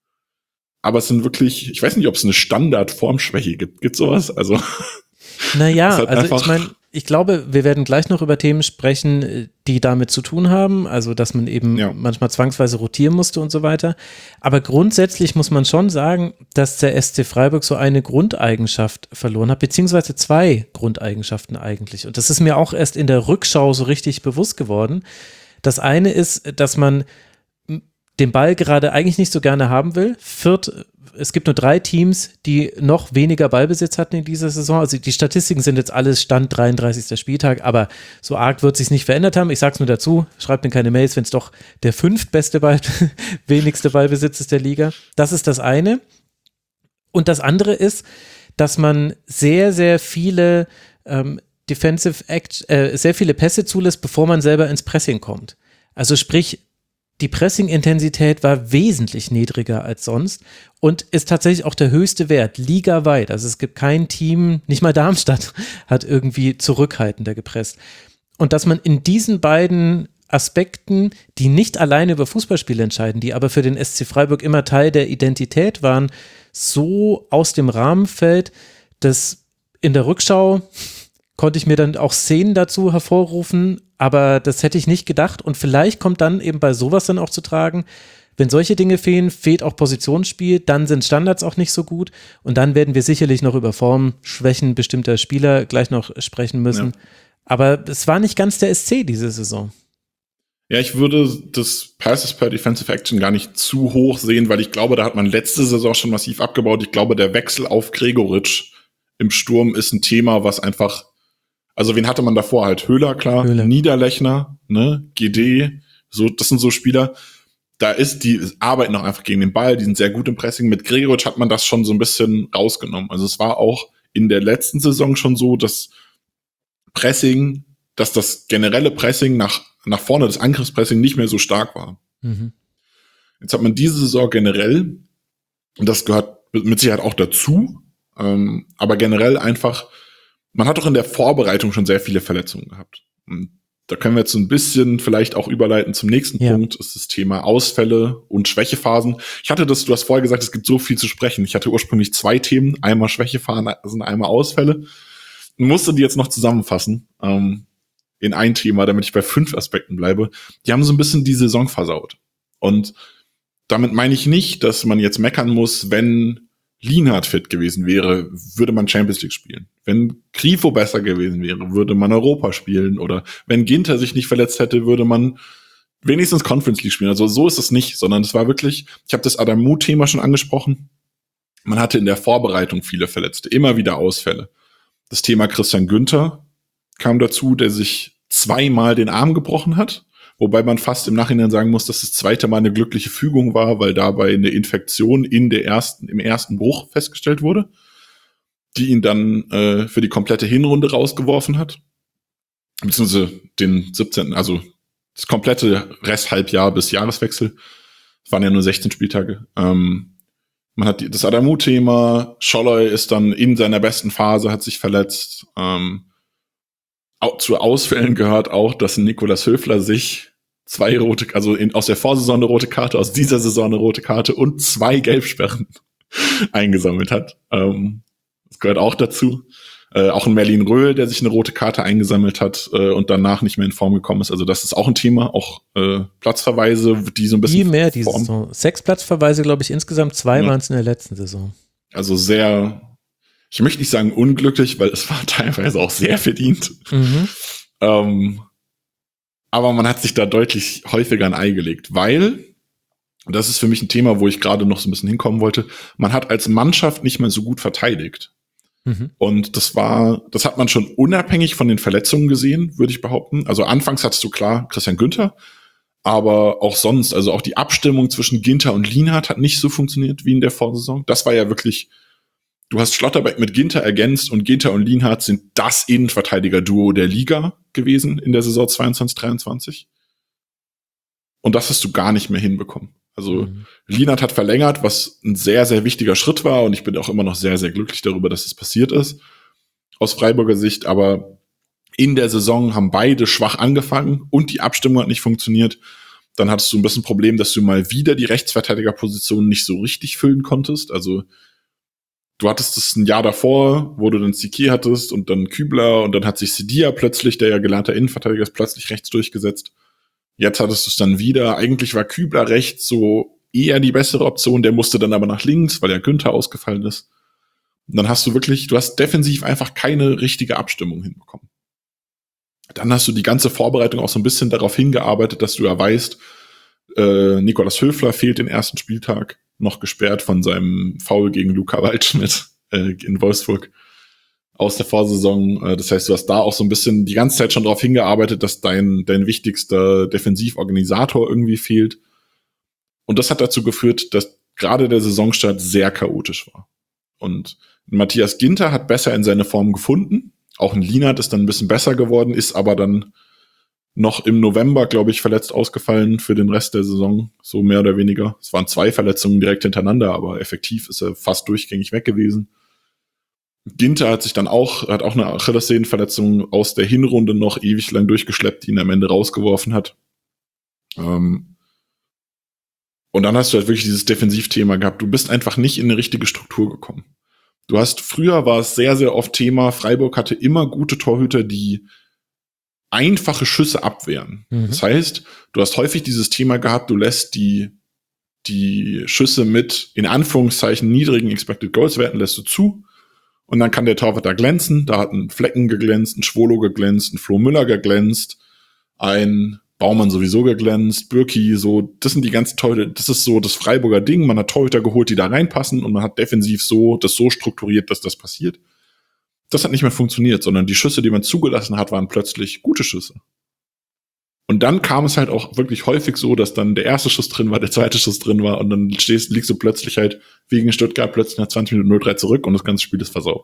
S5: aber es sind wirklich, ich weiß nicht, ob es eine Standardformschwäche gibt. Gibt sowas? Also
S1: Naja,
S5: halt
S1: also ich meine, ich glaube, wir werden gleich noch über Themen sprechen, die damit zu tun haben, also dass man eben ja. manchmal zwangsweise rotieren musste und so weiter. Aber grundsätzlich muss man schon sagen, dass der S C Freiburg so eine Grundeigenschaft verloren hat, beziehungsweise zwei Grundeigenschaften eigentlich. Und das ist mir auch erst in der Rückschau so richtig bewusst geworden. Das eine ist, dass man den Ball gerade eigentlich nicht so gerne haben will. Fürth, es gibt nur drei Teams, die noch weniger Ballbesitz hatten in dieser Saison. Also die Statistiken sind jetzt alles Stand dreiunddreißigster Spieltag, aber so arg wird es sich nicht verändert haben. Ich sag's nur dazu, schreibt mir keine Mails, wenn es doch der fünftbeste Ball, wenigste Ballbesitz ist der Liga. Das ist das eine. Und das andere ist, dass man sehr, sehr viele ähm, Defensive Act, äh, sehr viele Pässe zulässt, bevor man selber ins Pressing kommt. Also sprich, die Pressing-Intensität war wesentlich niedriger als sonst und ist tatsächlich auch der höchste Wert, ligaweit. Also es gibt kein Team, nicht mal Darmstadt hat irgendwie zurückhaltender gepresst. Und dass man in diesen beiden Aspekten, die nicht alleine über Fußballspiele entscheiden, die aber für den S C Freiburg immer Teil der Identität waren, so aus dem Rahmen fällt, dass in der Rückschau konnte ich mir dann auch Szenen dazu hervorrufen, aber das hätte ich nicht gedacht und vielleicht kommt dann eben bei sowas dann auch zu tragen, wenn solche Dinge fehlen, fehlt auch Positionsspiel, dann sind Standards auch nicht so gut und dann werden wir sicherlich noch über Formschwächen bestimmter Spieler gleich noch sprechen müssen, ja. Aber es war nicht ganz der S C diese Saison.
S5: Ja, ich würde das Passes per Defensive Action gar nicht zu hoch sehen, weil ich glaube, da hat man letzte Saison schon massiv abgebaut. Ich glaube, der Wechsel auf Gregoritsch im Sturm ist ein Thema, was einfach. Also wen hatte man davor halt? Höhler, klar, Höhler. Niederlechner, ne, G D, so, das sind so Spieler. Da ist die arbeiten auch einfach gegen den Ball, die sind sehr gut im Pressing. Mit Gregoritsch hat man das schon so ein bisschen rausgenommen. Also es war auch in der letzten Saison schon so, dass Pressing, dass das generelle Pressing nach nach vorne, das Angriffspressing nicht mehr so stark war. Mhm. Jetzt hat man diese Saison generell, und das gehört mit Sicherheit auch dazu, ähm, aber generell einfach. Man hat doch in der Vorbereitung schon sehr viele Verletzungen gehabt. Und da können wir jetzt so ein bisschen vielleicht auch überleiten zum nächsten ja. Punkt, ist das Thema Ausfälle und Schwächephasen. Ich hatte das, du hast vorher gesagt, es gibt so viel zu sprechen. Ich hatte ursprünglich zwei Themen, einmal Schwächephasen, also einmal Ausfälle. Und musste die jetzt noch zusammenfassen ähm, in ein Thema, damit ich bei fünf Aspekten bleibe. Die haben so ein bisschen die Saison versaut. Und damit meine ich nicht, dass man jetzt meckern muss, wenn Lienhardt fit gewesen wäre, würde man Champions League spielen. Wenn Grifo besser gewesen wäre, würde man Europa spielen. Oder wenn Ginter sich nicht verletzt hätte, würde man wenigstens Conference League spielen. Also so ist es nicht, sondern es war wirklich, ich habe das Adamu-Thema schon angesprochen, man hatte in der Vorbereitung viele Verletzte, immer wieder Ausfälle. Das Thema Christian Günther kam dazu, der sich zweimal den Arm gebrochen hat. Wobei man fast im Nachhinein sagen muss, dass das zweite Mal eine glückliche Fügung war, weil dabei eine Infektion in der ersten, im ersten Bruch festgestellt wurde, die ihn dann äh, für die komplette Hinrunde rausgeworfen hat. Beziehungsweise den siebzehnten, also das komplette Resthalbjahr bis Jahreswechsel. Es waren ja nur sechzehn Spieltage. Ähm, man hat die, das Adamu-Thema, Scholloy ist dann in seiner besten Phase, hat sich verletzt. Ähm, auch, zu Ausfällen gehört auch, dass Nikolaus Höfler sich zwei rote, also in, aus der Vorsaison eine rote Karte, aus dieser Saison eine rote Karte und zwei Gelbsperren eingesammelt hat. Ähm, das gehört auch dazu. Äh, auch ein Merlin Röhl, der sich eine rote Karte eingesammelt hat äh, und danach nicht mehr in Form gekommen ist. Also das ist auch ein Thema. Auch äh, Platzverweise, die so ein bisschen...
S1: Wie mehr diese Saison. Sechs Platzverweise, glaube ich, insgesamt. Zwei ja. waren es in der letzten Saison.
S5: Also sehr, ich möchte nicht sagen unglücklich, weil es war teilweise auch sehr verdient. Mhm. Ähm, aber man hat sich da deutlich häufiger ein Ei gelegt, weil, und das ist für mich ein Thema, wo ich gerade noch so ein bisschen hinkommen wollte, man hat als Mannschaft nicht mehr so gut verteidigt. Mhm. Und das war, das hat man schon unabhängig von den Verletzungen gesehen, würde ich behaupten. Also anfangs hattest du klar Christian Günther, aber auch sonst, also auch die Abstimmung zwischen Ginter und Lienhardt hat nicht so funktioniert wie in der Vorsaison. Das war ja wirklich, du hast Schlotterbeck mit Ginter ergänzt und Ginter und Lienhardt sind das Innenverteidiger-Duo der Liga gewesen in der Saison zweiundzwanzig dreiundzwanzig. Und das hast du gar nicht mehr hinbekommen. Also
S1: mhm.
S5: Lienert hat verlängert, was ein sehr, sehr wichtiger Schritt war und ich bin auch immer noch sehr, sehr glücklich darüber, dass es passiert ist, aus Freiburger Sicht, aber in der Saison haben beide schwach angefangen und die Abstimmung hat nicht funktioniert. Dann hattest du ein bisschen ein Problem, dass du mal wieder die Rechtsverteidigerposition nicht so richtig füllen konntest. Also du hattest es ein Jahr davor, wo du dann Siki hattest und dann Kübler und dann hat sich Sidia plötzlich, der ja gelernter Innenverteidiger ist, plötzlich rechts durchgesetzt. Jetzt hattest du es dann wieder. Eigentlich war Kübler rechts so eher die bessere Option, der musste dann aber nach links, weil ja Günther ausgefallen ist. Und dann hast du wirklich, du hast defensiv einfach keine richtige Abstimmung hinbekommen. Dann hast du die ganze Vorbereitung auch so ein bisschen darauf hingearbeitet, dass du ja weißt, äh, Nikolaus Höfler fehlt den ersten Spieltag, noch gesperrt von seinem Foul gegen Luca Waldschmidt äh, in Wolfsburg aus der Vorsaison. Äh, das heißt, du hast da auch so ein bisschen die ganze Zeit schon darauf hingearbeitet, dass dein, dein wichtigster Defensivorganisator irgendwie fehlt. Und das hat dazu geführt, dass gerade der Saisonstart sehr chaotisch war. Und Matthias Ginter hat besser in seine Form gefunden. Auch ein Lienert ist dann ein bisschen besser geworden, ist aber dann noch im November, glaube ich, verletzt ausgefallen für den Rest der Saison, so mehr oder weniger. Es waren zwei Verletzungen direkt hintereinander, aber effektiv ist er fast durchgängig weg gewesen. Ginter hat sich dann auch, hat auch eine Achillessehnenverletzung aus der Hinrunde noch ewig lang durchgeschleppt, die ihn am Ende rausgeworfen hat. Ähm Und dann hast du halt wirklich dieses Defensivthema gehabt. Du bist einfach nicht in eine richtige Struktur gekommen. Du hast, früher war es sehr, sehr oft Thema, Freiburg hatte immer gute Torhüter, die einfache Schüsse abwehren. Mhm. Das heißt, du hast häufig dieses Thema gehabt, du lässt die, die Schüsse mit, in Anführungszeichen, niedrigen Expected Goals Werten lässt du zu. Und dann kann der Torwart da glänzen. Da hat ein Flecken geglänzt, ein Schwolo geglänzt, ein Flo Müller geglänzt, ein Baumann sowieso geglänzt, Bürki, so, das sind die ganzen Torhüter, das ist so das Freiburger Ding, man hat Torhüter geholt, die da reinpassen und man hat defensiv so, das so strukturiert, dass das passiert. Das hat nicht mehr funktioniert, sondern die Schüsse, die man zugelassen hat, waren plötzlich gute Schüsse. Und dann kam es halt auch wirklich häufig so, dass dann der erste Schuss drin war, der zweite Schuss drin war und dann stehst, liegst du plötzlich halt wegen Stuttgart plötzlich nach zwanzig Minuten null drei zurück und das ganze Spiel ist versaut.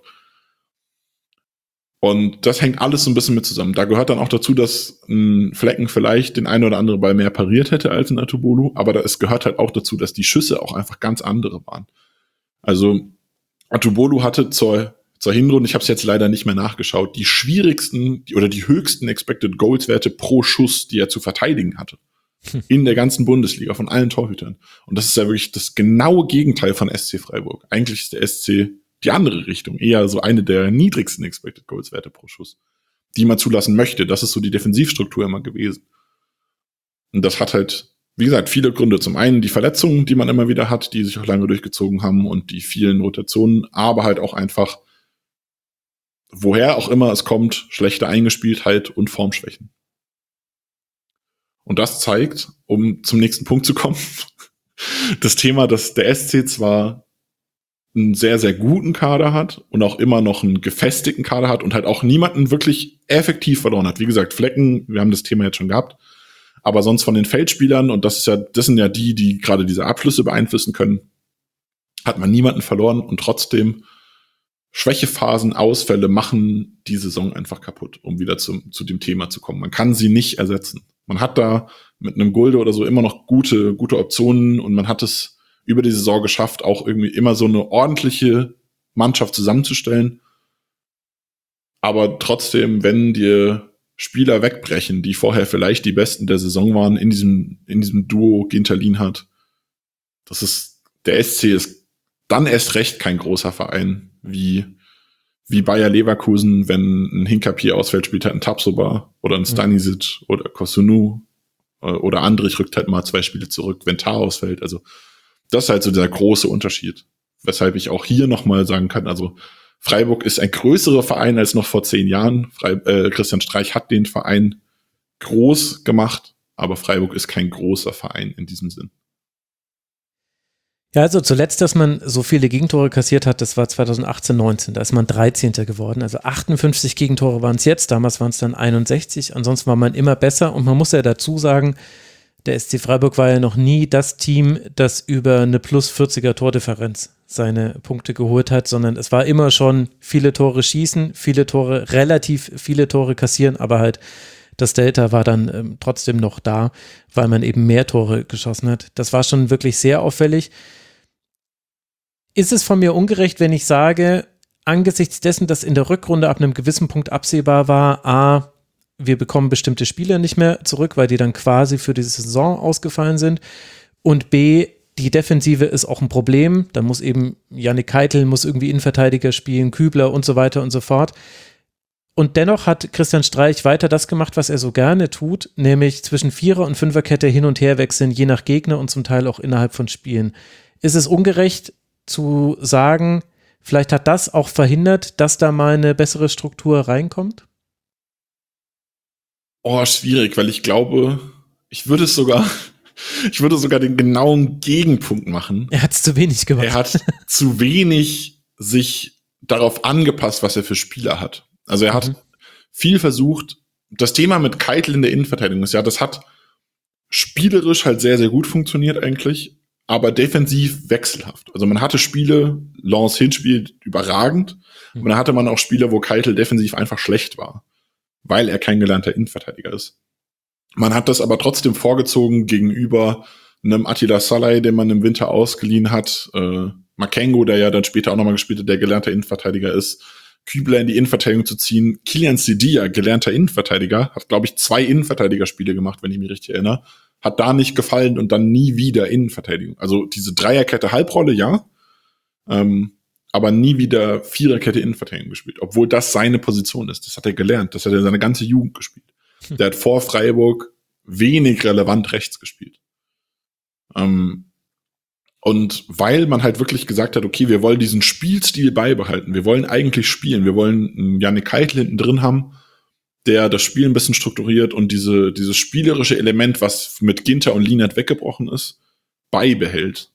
S5: Und das hängt alles so ein bisschen mit zusammen. Da gehört dann auch dazu, dass ein Flecken vielleicht den einen oder anderen Ball mehr pariert hätte als ein Atubolu, aber da, es gehört halt auch dazu, dass die Schüsse auch einfach ganz andere waren. Also Atubolu hatte zur, zur Hinrunde, ich habe es jetzt leider nicht mehr nachgeschaut, die schwierigsten die, oder die höchsten Expected Goals Werte pro Schuss, die er zu verteidigen hatte. Hm. In der ganzen Bundesliga, von allen Torhütern. Und das ist ja wirklich das genaue Gegenteil von S C Freiburg. Eigentlich ist der S C die andere Richtung, eher so eine der niedrigsten Expected Goals Werte pro Schuss, die man zulassen möchte. Das ist so die Defensivstruktur immer gewesen. Und das hat halt, wie gesagt, viele Gründe. Zum einen die Verletzungen, die man immer wieder hat, die sich auch lange durchgezogen haben und die vielen Rotationen, aber halt auch einfach, woher auch immer es kommt, schlechte Eingespieltheit und Formschwächen. Und das zeigt, um zum nächsten Punkt zu kommen, das Thema, dass der S C zwar einen sehr, sehr guten Kader hat und auch immer noch einen gefestigten Kader hat und halt auch niemanden wirklich effektiv verloren hat. Wie gesagt, Flecken, wir haben das Thema jetzt schon gehabt, aber sonst von den Feldspielern, und das ist ja, das sind ja die, die gerade diese Abschlüsse beeinflussen können, hat man niemanden verloren und trotzdem Schwächephasen, Ausfälle machen die Saison einfach kaputt, um wieder zu, zu dem Thema zu kommen. Man kann sie nicht ersetzen. Man hat da mit einem Gulde oder so immer noch gute, gute Optionen und man hat es über die Saison geschafft, auch irgendwie immer so eine ordentliche Mannschaft zusammenzustellen. Aber trotzdem, wenn dir Spieler wegbrechen, die vorher vielleicht die Besten der Saison waren, in diesem, in diesem Duo Ginter-Lienhardt, das ist, der S C ist dann erst recht kein großer Verein, wie, wie Bayer Leverkusen, wenn ein Hinkapier ausfällt, spielt halt ein Tapsoba oder ein Stanisic mhm. oder Kosunu oder Andrich rückt halt mal zwei Spiele zurück, wenn Tar ausfällt, also das ist halt so dieser große Unterschied, weshalb ich auch hier nochmal sagen kann, also Freiburg ist ein größerer Verein als noch vor zehn Jahren. Frei, äh, Christian Streich hat den Verein groß gemacht, aber Freiburg ist kein großer Verein in diesem Sinn.
S1: Ja, also zuletzt, dass man so viele Gegentore kassiert hat, das war zweitausendachtzehn neunzehn, da ist man dreizehnter geworden, also achtundfünfzig Gegentore waren es jetzt, damals waren es dann einundsechzig, ansonsten war man immer besser und man muss ja dazu sagen, der S C Freiburg war ja noch nie das Team, das über eine plus vierziger Tordifferenz seine Punkte geholt hat, sondern es war immer schon viele Tore schießen, viele Tore, relativ viele Tore kassieren, aber halt Das Delta war dann ähm, trotzdem noch da, weil man eben mehr Tore geschossen hat. Das war schon wirklich sehr auffällig. Ist es von mir ungerecht, wenn ich sage, angesichts dessen, dass in der Rückrunde ab einem gewissen Punkt absehbar war, a, wir bekommen bestimmte Spieler nicht mehr zurück, weil die dann quasi für diese Saison ausgefallen sind, und b, die Defensive ist auch ein Problem, da muss eben Yannick Keitel muss irgendwie Innenverteidiger spielen, Kübler und so weiter und so fort. Und dennoch hat Christian Streich weiter das gemacht, was er so gerne tut, nämlich zwischen Vierer- und Fünferkette hin und her wechseln, je nach Gegner und zum Teil auch innerhalb von Spielen. Ist es ungerecht zu sagen, vielleicht hat das auch verhindert, dass da mal eine bessere Struktur reinkommt?
S5: Oh, schwierig, weil ich glaube, ich würde es sogar, ich würde sogar den genauen Gegenpunkt machen.
S1: Er hat es zu wenig gemacht.
S5: Er hat zu wenig sich darauf angepasst, was er für Spieler hat. Also er hat mhm. viel versucht. Das Thema mit Keitel in der Innenverteidigung ist ja, das hat spielerisch halt sehr, sehr gut funktioniert eigentlich, aber defensiv wechselhaft. Also man hatte Spiele, Lens Hinspiel überragend, mhm. und dann hatte man auch Spiele, wo Keitel defensiv einfach schlecht war, weil er kein gelernter Innenverteidiger ist. Man hat das aber trotzdem vorgezogen gegenüber einem Attila Szalay, den man im Winter ausgeliehen hat, äh, Makengo, der ja dann später auch nochmal gespielt hat, der gelernter Innenverteidiger ist, Kübler in die Innenverteidigung zu ziehen. Kilian Sidia, gelernter Innenverteidiger, hat, glaube ich, zwei Innenverteidigerspiele gemacht, wenn ich mich richtig erinnere, hat da nicht gefallen und dann nie wieder Innenverteidigung. Also diese Dreierkette Halbrolle, ja, ähm, aber nie wieder Viererkette Innenverteidigung gespielt, obwohl das seine Position ist. Das hat er gelernt, das hat er seine ganze Jugend gespielt. Hm. Der hat vor Freiburg wenig relevant rechts gespielt. Ähm, und weil man halt wirklich gesagt hat, okay, wir wollen diesen Spielstil beibehalten, wir wollen eigentlich spielen, wir wollen einen Yannick Keitel hinten drin haben, der das Spiel ein bisschen strukturiert und diese dieses spielerische Element, was mit Ginter und Lienert weggebrochen ist, beibehält.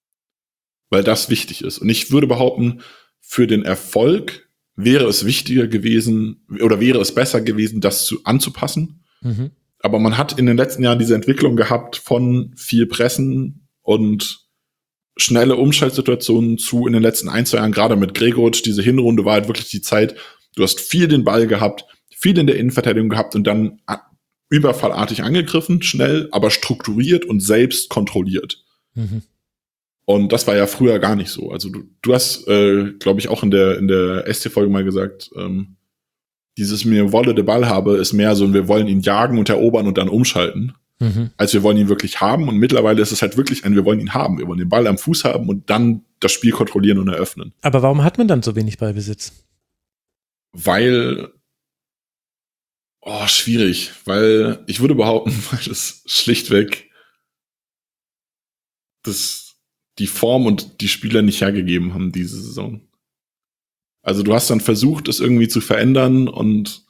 S5: Weil das wichtig ist. Und ich würde behaupten, für den Erfolg wäre es wichtiger gewesen oder wäre es besser gewesen, das zu, anzupassen. Mhm. Aber man hat in den letzten Jahren diese Entwicklung gehabt von viel Pressen und schnelle Umschaltsituationen zu in den letzten ein, zwei Jahren, gerade mit Gregoritsch, diese Hinrunde war halt wirklich die Zeit, du hast viel den Ball gehabt, viel in der Innenverteidigung gehabt und dann überfallartig angegriffen, schnell, aber strukturiert und selbst kontrolliert. Mhm. Und das war ja früher gar nicht so. Also du, du hast, äh, glaube ich, auch in der in der S T-Folge mal gesagt, ähm, dieses mir wolle der Ball habe, ist mehr so, wir wollen ihn jagen und erobern und dann umschalten, mhm. als wir wollen ihn wirklich haben. Und mittlerweile ist es halt wirklich ein, wir wollen ihn haben. Wir wollen den Ball am Fuß haben und dann das Spiel kontrollieren und eröffnen.
S1: Aber warum hat man dann so wenig Ballbesitz?
S5: Weil, oh, schwierig. Weil, ich würde behaupten, weil das schlichtweg das die Form und die Spieler nicht hergegeben haben diese Saison. Also du hast dann versucht, es irgendwie zu verändern und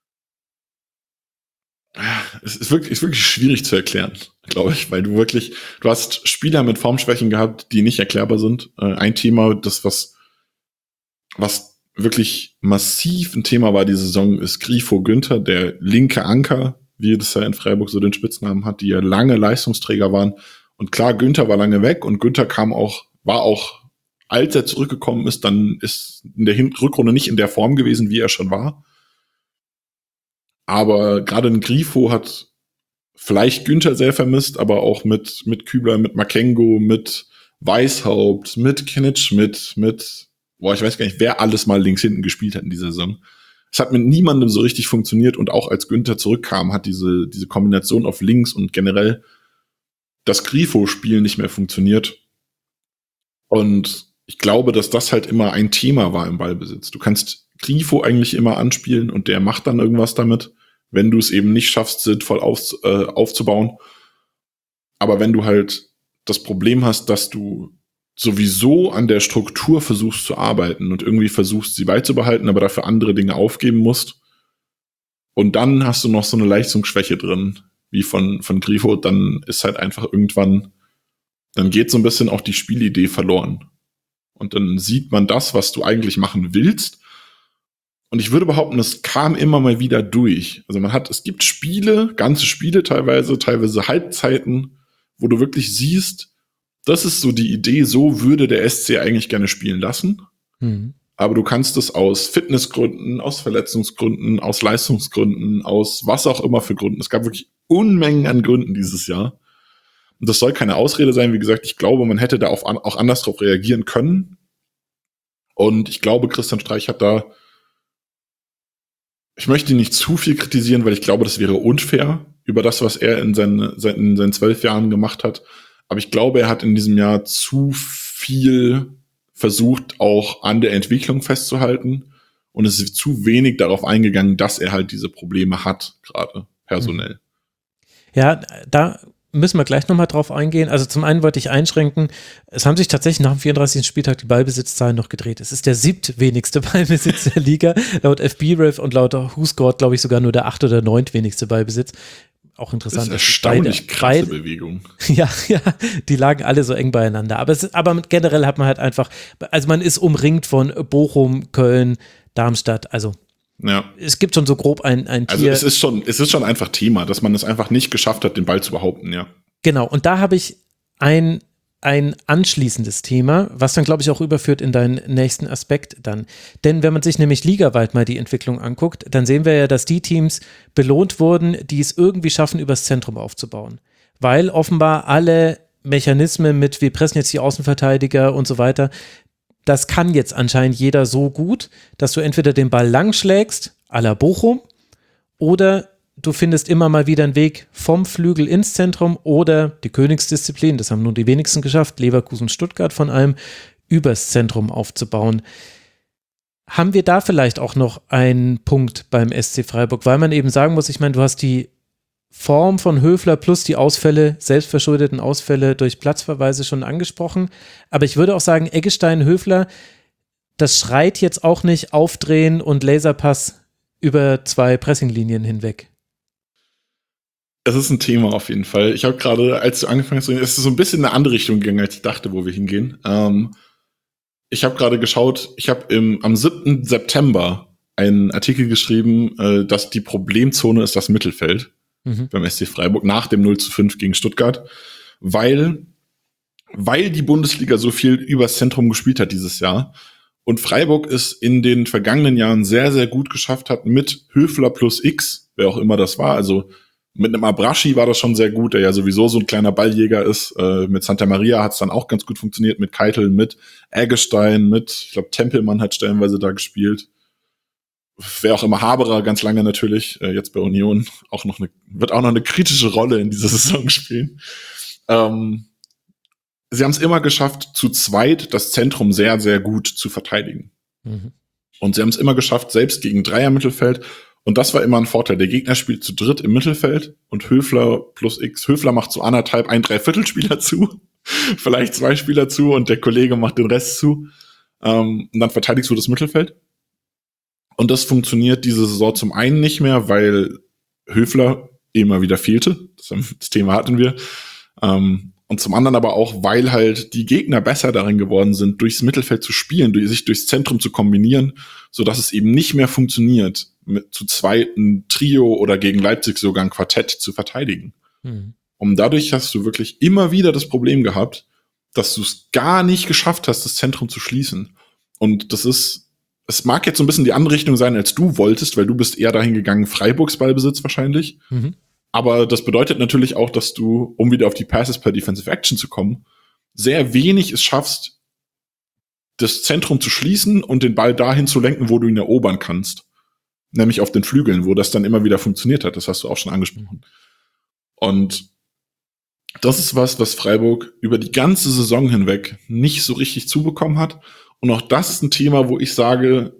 S5: es ist wirklich, ist wirklich schwierig zu erklären, glaube ich, weil du wirklich, du hast Spieler mit Formschwächen gehabt, die nicht erklärbar sind. Ein Thema, das was, was wirklich massiv ein Thema war diese Saison, ist Grifo Günther, der linke Anker, wie das ja in Freiburg so den Spitznamen hat, die ja lange Leistungsträger waren. Und klar, Günther war lange weg und Günther kam auch, war auch, als er zurückgekommen ist, dann ist in der Hin- Rückrunde nicht in der Form gewesen, wie er schon war. Aber gerade ein Grifo hat vielleicht Günther sehr vermisst, aber auch mit, mit Kübler, mit Makengo, mit Weishaupt, mit Kenneth Schmidt, mit, boah, ich weiß gar nicht, wer alles mal links hinten gespielt hat in dieser Saison. Es hat mit niemandem so richtig funktioniert und auch als Günther zurückkam, hat diese, diese Kombination auf links und generell das Grifo-Spiel nicht mehr funktioniert. Und ich glaube, dass das halt immer ein Thema war im Ballbesitz. Du kannst Grifo eigentlich immer anspielen und der macht dann irgendwas damit, wenn du es eben nicht schaffst, sinnvoll auf, äh, aufzubauen. Aber wenn du halt das Problem hast, dass du sowieso an der Struktur versuchst zu arbeiten und irgendwie versuchst, sie beizubehalten, aber dafür andere Dinge aufgeben musst, und dann hast du noch so eine Leistungsschwäche drin, wie von, von Grifo, dann ist halt einfach irgendwann, dann geht so ein bisschen auch die Spielidee verloren. Und dann sieht man das, was du eigentlich machen willst. Und ich würde behaupten, es kam immer mal wieder durch. Also man hat, es gibt Spiele, ganze Spiele teilweise, teilweise Halbzeiten, wo du wirklich siehst, das ist so die Idee, so würde der S C eigentlich gerne spielen lassen. Mhm. aber du kannst es aus Fitnessgründen, aus Verletzungsgründen, aus Leistungsgründen, aus was auch immer für Gründen. Es gab wirklich Unmengen an Gründen dieses Jahr. Und das soll keine Ausrede sein. Wie gesagt, ich glaube, man hätte da auf, auch anders drauf reagieren können. Und ich glaube, Christian Streich hat da, ich möchte ihn nicht zu viel kritisieren, weil ich glaube, das wäre unfair über das, was er in seinen, in seinen zwölf Jahren gemacht hat. Aber ich glaube, er hat in diesem Jahr zu viel versucht, auch an der Entwicklung festzuhalten. Und es ist zu wenig darauf eingegangen, dass er halt diese Probleme hat, gerade personell.
S1: Ja, da müssen wir gleich nochmal drauf eingehen. Also zum einen wollte ich einschränken, es haben sich tatsächlich nach dem vierunddreißigsten Spieltag die Ballbesitzzahlen noch gedreht. Es ist der siebtwenigste Ballbesitz der Liga, laut F B ref und laut WhoScored, glaube ich, sogar nur der acht- oder neuntwenigste Ballbesitz. Auch interessant.
S5: Das ist erstaunlich
S1: beide,
S5: krasse
S1: beide,
S5: Bewegung.
S1: Ja, ja, die lagen alle so eng beieinander. Aber, es ist, aber generell hat man halt einfach, also man ist umringt von Bochum, Köln, Darmstadt, also
S5: ja.
S1: Es gibt schon so grob ein, ein Tier.
S5: Also es ist schon, es ist schon einfach Thema, dass man es einfach nicht geschafft hat, den Ball zu behaupten, ja.
S1: Genau, und da habe ich ein, ein anschließendes Thema, was dann, glaube ich, auch überführt in deinen nächsten Aspekt dann. Denn wenn man sich nämlich ligaweit mal die Entwicklung anguckt, dann sehen wir ja, dass die Teams belohnt wurden, die es irgendwie schaffen, übers Zentrum aufzubauen. Weil offenbar alle Mechanismen mit, wir pressen jetzt die Außenverteidiger und so weiter, das kann jetzt anscheinend jeder so gut, dass du entweder den Ball lang schlägst, à la Bochum, oder du findest immer mal wieder einen Weg vom Flügel ins Zentrum oder die Königsdisziplin, das haben nur die wenigsten geschafft, Leverkusen, Stuttgart von allem, übers Zentrum aufzubauen. Haben wir da vielleicht auch noch einen Punkt beim S C Freiburg, weil man eben sagen muss, ich meine, du hast die Form von Höfler plus die Ausfälle, selbstverschuldeten Ausfälle durch Platzverweise schon angesprochen. Aber ich würde auch sagen, Eggestein, Höfler, das schreit jetzt auch nicht aufdrehen und Laserpass über zwei Pressinglinien hinweg.
S5: Das ist ein Thema auf jeden Fall. Ich habe gerade, als du angefangen hast, es ist so ein bisschen in eine andere Richtung gegangen, als ich dachte, wo wir hingehen. Ähm, ich habe gerade geschaut, ich habe im am siebten September einen Artikel geschrieben, äh, dass die Problemzone ist das Mittelfeld. Mhm. Beim S C Freiburg nach dem null zu fünf gegen Stuttgart, weil, weil die Bundesliga so viel übers Zentrum gespielt hat dieses Jahr und Freiburg es in den vergangenen Jahren sehr, sehr gut geschafft hat mit Höfler plus X, wer auch immer das war, also mit einem Abraschi war das schon sehr gut, der ja sowieso so ein kleiner Balljäger ist, äh, mit Santa Maria hat es dann auch ganz gut funktioniert, mit Keitel, mit Eggestein, mit, ich glaube Tempelmann hat stellenweise da gespielt. Wer auch immer, Haberer ganz lange natürlich, äh, jetzt bei Union auch noch eine, wird auch noch eine kritische Rolle in dieser Saison spielen. Ähm, sie haben es immer geschafft, zu zweit das Zentrum sehr, sehr gut zu verteidigen. Mhm. Und sie haben es immer geschafft, selbst gegen Dreier-Mittelfeld, und das war immer ein Vorteil. Der Gegner spielt zu dritt im Mittelfeld und Höfler plus X. Höfler macht so anderthalb, ein Dreiviertelspieler zu, vielleicht zwei Spieler zu und der Kollege macht den Rest zu. Ähm, und dann verteidigst du das Mittelfeld. Und das funktioniert diese Saison zum einen nicht mehr, weil Höfler immer wieder fehlte. Das, das Thema hatten wir. Ähm, und zum anderen aber auch, weil halt die Gegner besser darin geworden sind, durchs Mittelfeld zu spielen, durch, sich durchs Zentrum zu kombinieren, sodass es eben nicht mehr funktioniert, mit zu zweit ein Trio oder gegen Leipzig sogar ein Quartett zu verteidigen. Mhm. Und dadurch hast du wirklich immer wieder das Problem gehabt, dass du es gar nicht geschafft hast, das Zentrum zu schließen. Und das ist Es mag jetzt so ein bisschen die andere Richtung sein, als du wolltest, weil du bist eher dahin gegangen, Freiburgs Ballbesitz wahrscheinlich. Mhm. Aber das bedeutet natürlich auch, dass du, um wieder auf die Passes per Defensive Action zu kommen, sehr wenig es schaffst, das Zentrum zu schließen und den Ball dahin zu lenken, wo du ihn erobern kannst. Nämlich auf den Flügeln, wo das dann immer wieder funktioniert hat. Das hast du auch schon angesprochen. Und das ist was, was Freiburg über die ganze Saison hinweg nicht so richtig zubekommen hat. Und auch das ist ein Thema, wo ich sage,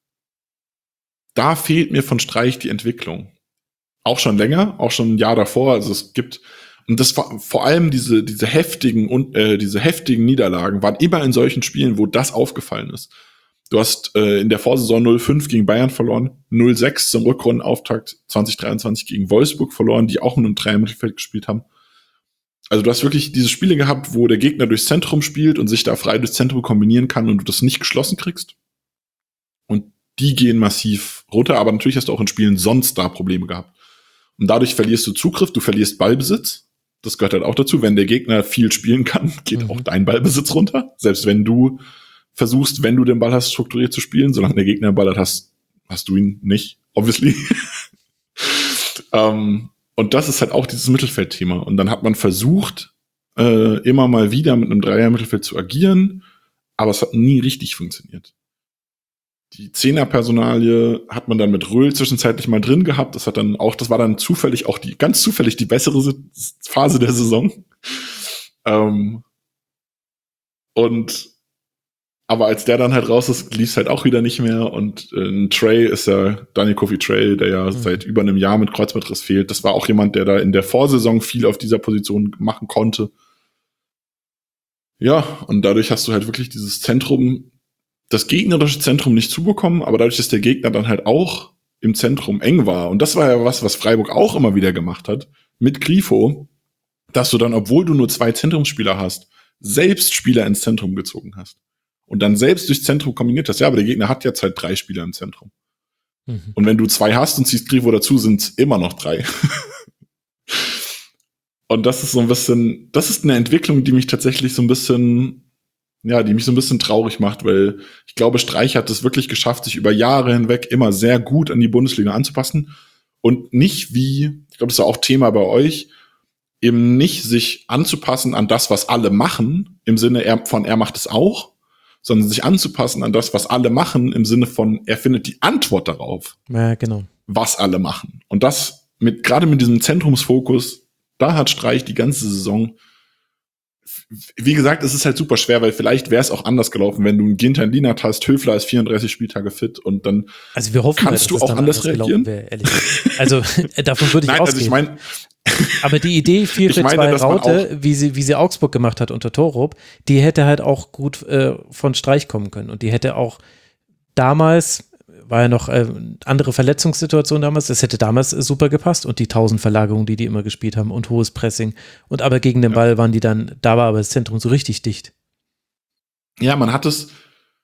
S5: da fehlt mir von Streich die Entwicklung. Auch schon länger, auch schon ein Jahr davor. Also es gibt, und das war vor allem diese, diese heftigen und äh, diese heftigen Niederlagen waren immer in solchen Spielen, wo das aufgefallen ist. Du hast äh, in der Vorsaison null fünf gegen Bayern verloren, null sechs zum Rückrundenauftakt zwanzig dreiundzwanzig gegen Wolfsburg verloren, die auch nur im Dreier-Mittelfeld gespielt haben. Also du hast wirklich diese Spiele gehabt, wo der Gegner durchs Zentrum spielt und sich da frei durchs Zentrum kombinieren kann und du das nicht geschlossen kriegst. Und die gehen massiv runter, aber natürlich hast du auch in Spielen sonst da Probleme gehabt. Und dadurch verlierst du Zugriff, du verlierst Ballbesitz. Das gehört halt auch dazu. Wenn der Gegner viel spielen kann, geht mhm. auch dein Ballbesitz runter. Selbst wenn du versuchst, wenn du den Ball hast, strukturiert zu spielen. Solange der Gegner den Ball hat, hast, hast du ihn nicht, obviously. ähm, und das ist halt auch dieses Mittelfeldthema. Und dann hat man versucht, äh, immer mal wieder mit einem Dreier-Mittelfeld zu agieren, aber es hat nie richtig funktioniert. Die Zehner-Personalie hat man dann mit Röhl zwischenzeitlich mal drin gehabt. Das hat dann auch, das war dann zufällig auch die, ganz zufällig die bessere Phase der Saison. Ähm, und, aber als der dann halt raus ist, lief es halt auch wieder nicht mehr. Und äh, ein Trey ist ja, Daniel Kofi Trey, der ja mhm. seit über einem Jahr mit Kreuzbandriss fehlt. Das war auch jemand, der da in der Vorsaison viel auf dieser Position machen konnte. Ja, und dadurch hast du halt wirklich dieses Zentrum, das gegnerische Zentrum nicht zubekommen, aber dadurch, dass der Gegner dann halt auch im Zentrum eng war, und das war ja was, was Freiburg auch immer wieder gemacht hat, mit Grifo, dass du dann, obwohl du nur zwei Zentrumsspieler hast, selbst Spieler ins Zentrum gezogen hast. Und dann selbst durchs Zentrum kombiniert hast. Ja, aber der Gegner hat jetzt halt drei Spieler im Zentrum. Mhm. Und wenn du zwei hast und ziehst Grifo dazu, sind es immer noch drei. Und das ist so ein bisschen, das ist eine Entwicklung, die mich tatsächlich so ein bisschen Ja, die mich so ein bisschen traurig macht, weil ich glaube, Streich hat es wirklich geschafft, sich über Jahre hinweg immer sehr gut an die Bundesliga anzupassen und nicht wie, ich glaube, das ist auch Thema bei euch, eben nicht sich anzupassen an das, was alle machen, im Sinne von er macht es auch, sondern sich anzupassen an das, was alle machen, im Sinne von er findet die Antwort darauf,
S1: ja, genau,
S5: was alle machen. Und das mit gerade mit diesem Zentrumsfokus, da hat Streich die ganze Saison. Wie gesagt, es ist halt super schwer, weil vielleicht wäre es auch anders gelaufen, wenn du einen Ginter Lienert hast, Höfler ist vierunddreißig Spieltage fit und dann
S1: also wir hoffen,
S5: kannst
S1: dass
S5: du auch anders reagieren.
S1: Wäre, ehrlich also davon würde ich
S5: Nein,
S1: ausgehen.
S5: Also ich mein,
S1: aber die Idee vier vier zwei Raute, wie sie, wie sie Augsburg gemacht hat unter Torup, die hätte halt auch gut äh, von Streich kommen können und die hätte auch damals, war ja noch äh, andere Verletzungssituation damals, das hätte damals äh, super gepasst und die tausend Verlagerungen, die die immer gespielt haben und hohes Pressing und aber gegen den ja. Ball waren die dann, da war aber das Zentrum so richtig dicht.
S5: Ja, man hat es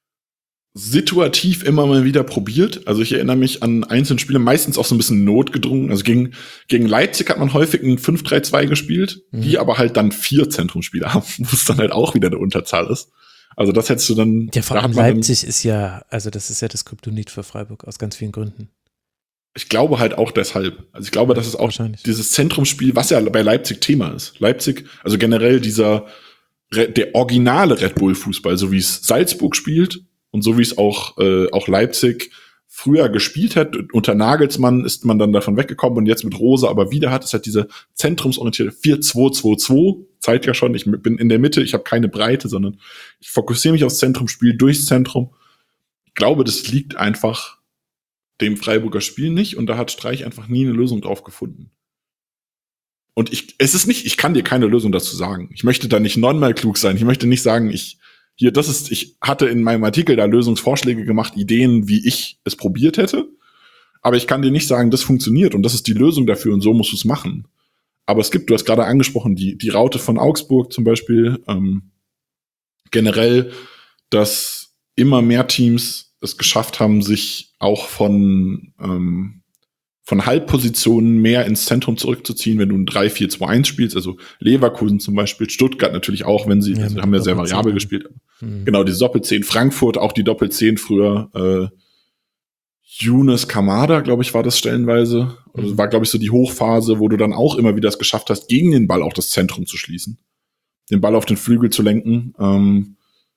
S5: situativ immer mal wieder probiert, also ich erinnere mich an einzelne Spiele, meistens auch so ein bisschen notgedrungen, also gegen, gegen Leipzig hat man häufig ein fünf drei zwei gespielt, mhm. die aber halt dann vier Zentrumsspieler haben, wo es dann halt auch wieder eine Unterzahl ist. Also das hättest du dann.
S1: Ja, vor allem Leipzig ist ja, also das ist ja das Kryptonit für Freiburg aus ganz vielen Gründen.
S5: Ich glaube halt auch deshalb. Also ich glaube, das ist auch dieses Zentrumsspiel, was ja bei Leipzig Thema ist. Leipzig, also generell dieser, der originale Red Bull Fußball, so wie es Salzburg spielt und so wie es auch, äh, auch Leipzig früher gespielt hat. Unter Nagelsmann ist man dann davon weggekommen und jetzt mit Rose aber wieder hat. Es hat diese zentrumsorientierte vier zwei zwei zwei. Zeigt ja schon, ich bin in der Mitte, ich habe keine Breite, sondern ich fokussiere mich aufs Zentrum, spiele durchs Zentrum. Ich glaube, das liegt einfach dem Freiburger Spiel nicht und da hat Streich einfach nie eine Lösung drauf gefunden. Und ich, es ist nicht, ich kann dir keine Lösung dazu sagen. Ich möchte da nicht neunmal klug sein. Ich möchte nicht sagen, ich, hier, das ist, ich hatte in meinem Artikel da Lösungsvorschläge gemacht, Ideen, wie ich es probiert hätte. Aber ich kann dir nicht sagen, das funktioniert und das ist die Lösung dafür und so musst du es machen. Aber es gibt, du hast gerade angesprochen, die, die Raute von Augsburg zum Beispiel, ähm, generell, dass immer mehr Teams es geschafft haben, sich auch von, ähm, von Halbpositionen mehr ins Zentrum zurückzuziehen, wenn du ein drei vier zwei eins spielst, also Leverkusen zum Beispiel, Stuttgart natürlich auch, wenn sie, ja, also haben ja sehr variabel gespielt. Mhm. Genau, die Doppelzehn, Frankfurt, auch die Doppelzehn früher, äh, Younes Kamada, glaube ich, war das stellenweise. Also war, glaube ich, so die Hochphase, wo du dann auch immer wieder es geschafft hast, gegen den Ball auch das Zentrum zu schließen. Den Ball auf den Flügel zu lenken. Ähm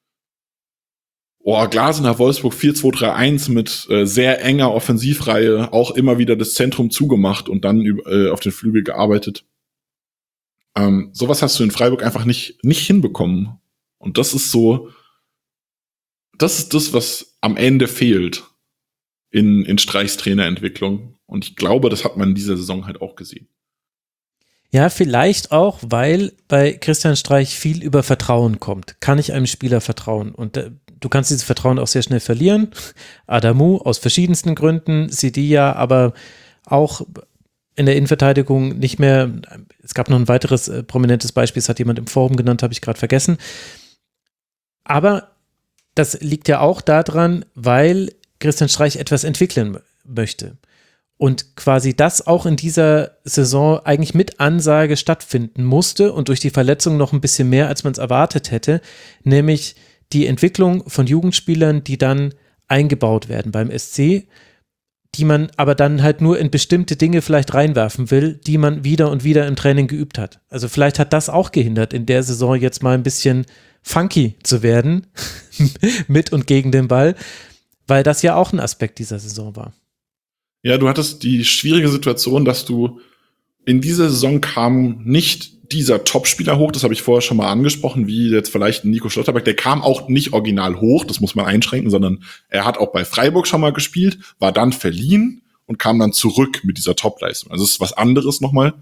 S5: oh, Glasner Wolfsburg vier zwei drei eins mit äh, sehr enger Offensivreihe, auch immer wieder das Zentrum zugemacht und dann äh, auf den Flügel gearbeitet. Ähm, sowas hast du in Freiburg einfach nicht, nicht hinbekommen. Und das ist so, das ist das, was am Ende fehlt in, in Streichs Trainerentwicklung. Und ich glaube, das hat man in dieser Saison halt auch gesehen.
S1: Ja, vielleicht auch, weil bei Christian Streich viel über Vertrauen kommt. Kann ich einem Spieler vertrauen? Und äh, du kannst dieses Vertrauen auch sehr schnell verlieren. Adamu aus verschiedensten Gründen, Sidia aber auch in der Innenverteidigung nicht mehr. Es gab noch ein weiteres äh, prominentes Beispiel, das hat jemand im Forum genannt, habe ich gerade vergessen. Aber das liegt ja auch daran, weil Christian Streich etwas entwickeln möchte. Und quasi das auch in dieser Saison eigentlich mit Ansage stattfinden musste und durch die Verletzung noch ein bisschen mehr, als man es erwartet hätte, nämlich die Entwicklung von Jugendspielern, die dann eingebaut werden beim S C, die man aber dann halt nur in bestimmte Dinge vielleicht reinwerfen will, die man wieder und wieder im Training geübt hat. Also vielleicht hat das auch gehindert, in der Saison jetzt mal ein bisschen funky zu werden, mit und gegen den Ball, weil das ja auch ein Aspekt dieser Saison war.
S5: Ja, du hattest die schwierige Situation, dass du in dieser Saison kam nicht dieser Topspieler hoch, das habe ich vorher schon mal angesprochen, wie jetzt vielleicht Nico Schlotterbeck, der kam auch nicht original hoch, das muss man einschränken, sondern er hat auch bei Freiburg schon mal gespielt, war dann verliehen und kam dann zurück mit dieser Topleistung. Also es ist was anderes nochmal.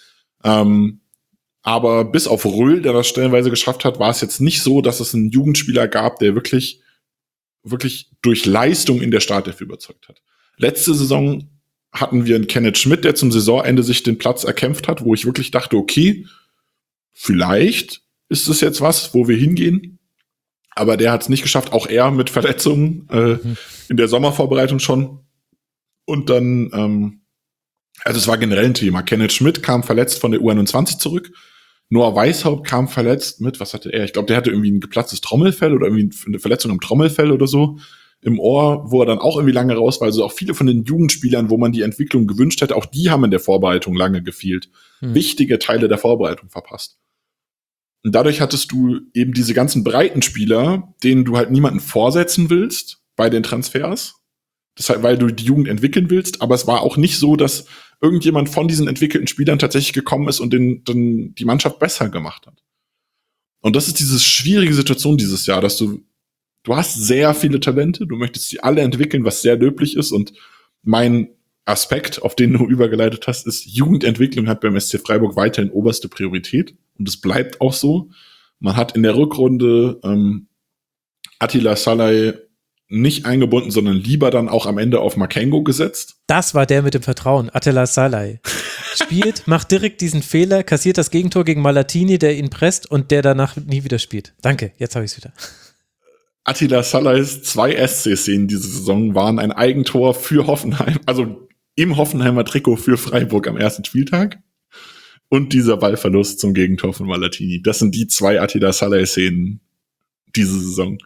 S5: Ähm, aber bis auf Röhl, der das stellenweise geschafft hat, war es jetzt nicht so, dass es einen Jugendspieler gab, der wirklich, wirklich durch Leistung in der Startelf überzeugt hat. Letzte Saison hatten wir einen Kenneth Schmidt, der zum Saisonende sich den Platz erkämpft hat, wo ich wirklich dachte, okay, vielleicht ist es jetzt was, wo wir hingehen. Aber der hat es nicht geschafft, auch er mit Verletzungen äh, mhm. in der Sommervorbereitung schon. Und dann, ähm, also es war generell ein Thema. Kenneth Schmidt kam verletzt von der U einundzwanzig zurück. Noah Weishaupt kam verletzt mit, was hatte er? Ich glaube, der hatte irgendwie ein geplatztes Trommelfell oder irgendwie eine Verletzung im Trommelfell oder so im Ohr, wo er dann auch irgendwie lange raus war. Also auch viele von den Jugendspielern, wo man die Entwicklung gewünscht hätte, auch die haben in der Vorbereitung lange gefehlt. Mhm. Wichtige Teile der Vorbereitung verpasst. Und dadurch hattest du eben diese ganzen breiten Spieler, denen du halt niemanden vorsetzen willst bei den Transfers. Das halt, weil du die Jugend entwickeln willst. Aber es war auch nicht so, dass irgendjemand von diesen entwickelten Spielern tatsächlich gekommen ist und den, den, die Mannschaft besser gemacht hat. Und das ist diese schwierige Situation dieses Jahr, dass du Du hast sehr viele Talente, du möchtest sie alle entwickeln, was sehr löblich ist. Und mein Aspekt, auf den du übergeleitet hast, ist, Jugendentwicklung hat beim S C Freiburg weiterhin oberste Priorität. Und es bleibt auch so. Man hat in der Rückrunde ähm, Attila Szalay nicht eingebunden, sondern lieber dann auch am Ende auf Makengo gesetzt.
S1: Das war der mit dem Vertrauen, Attila Szalay. Spielt, macht direkt diesen Fehler, kassiert das Gegentor gegen Malatini, der ihn presst und der danach nie wieder spielt. Danke, jetzt habe ich es wieder.
S5: Attila Szalays zwei S C-Szenen diese Saison waren ein Eigentor für Hoffenheim, also im Hoffenheimer Trikot für Freiburg am ersten Spieltag und dieser Ballverlust zum Gegentor von Malatini. Das sind die zwei Attila Szalay-Szenen diese Saison.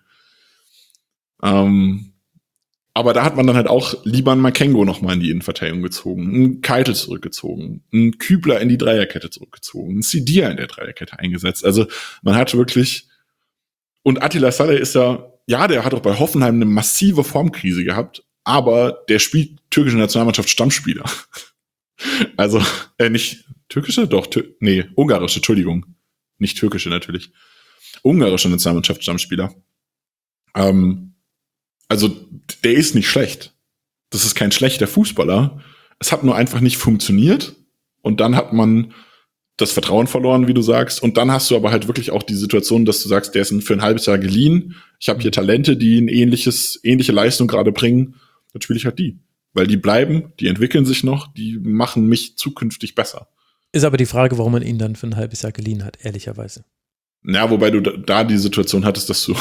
S5: Ähm, aber da hat man dann halt auch lieber einen Makengo nochmal in die Innenverteidigung gezogen, einen Keitel zurückgezogen, einen Kübler in die Dreierkette zurückgezogen, einen Sidia in der Dreierkette eingesetzt. Also man hat wirklich. Und Attila Szalay ist ja, ja, der hat auch bei Hoffenheim eine massive Formkrise gehabt, aber der spielt türkische Nationalmannschaft Stammspieler. Also, äh, nicht türkische? Doch, tür- nee, ungarische, Entschuldigung. Nicht türkische natürlich. Ungarische Nationalmannschaft Stammspieler. Ähm, also, der ist nicht schlecht. Das ist kein schlechter Fußballer. Es hat nur einfach nicht funktioniert. Und dann hat man das Vertrauen verloren, wie du sagst. Und dann hast du aber halt wirklich auch die Situation, dass du sagst, der ist für ein halbes Jahr geliehen. Ich habe hier Talente, die ein ähnliches, ähnliche Leistung gerade bringen. Dann spiele ich halt die. Weil die bleiben, die entwickeln sich noch, die machen mich zukünftig besser.
S1: Ist aber die Frage, warum man ihn dann für ein halbes Jahr geliehen hat, ehrlicherweise.
S5: Ja, wobei du da, da die Situation hattest, dass du,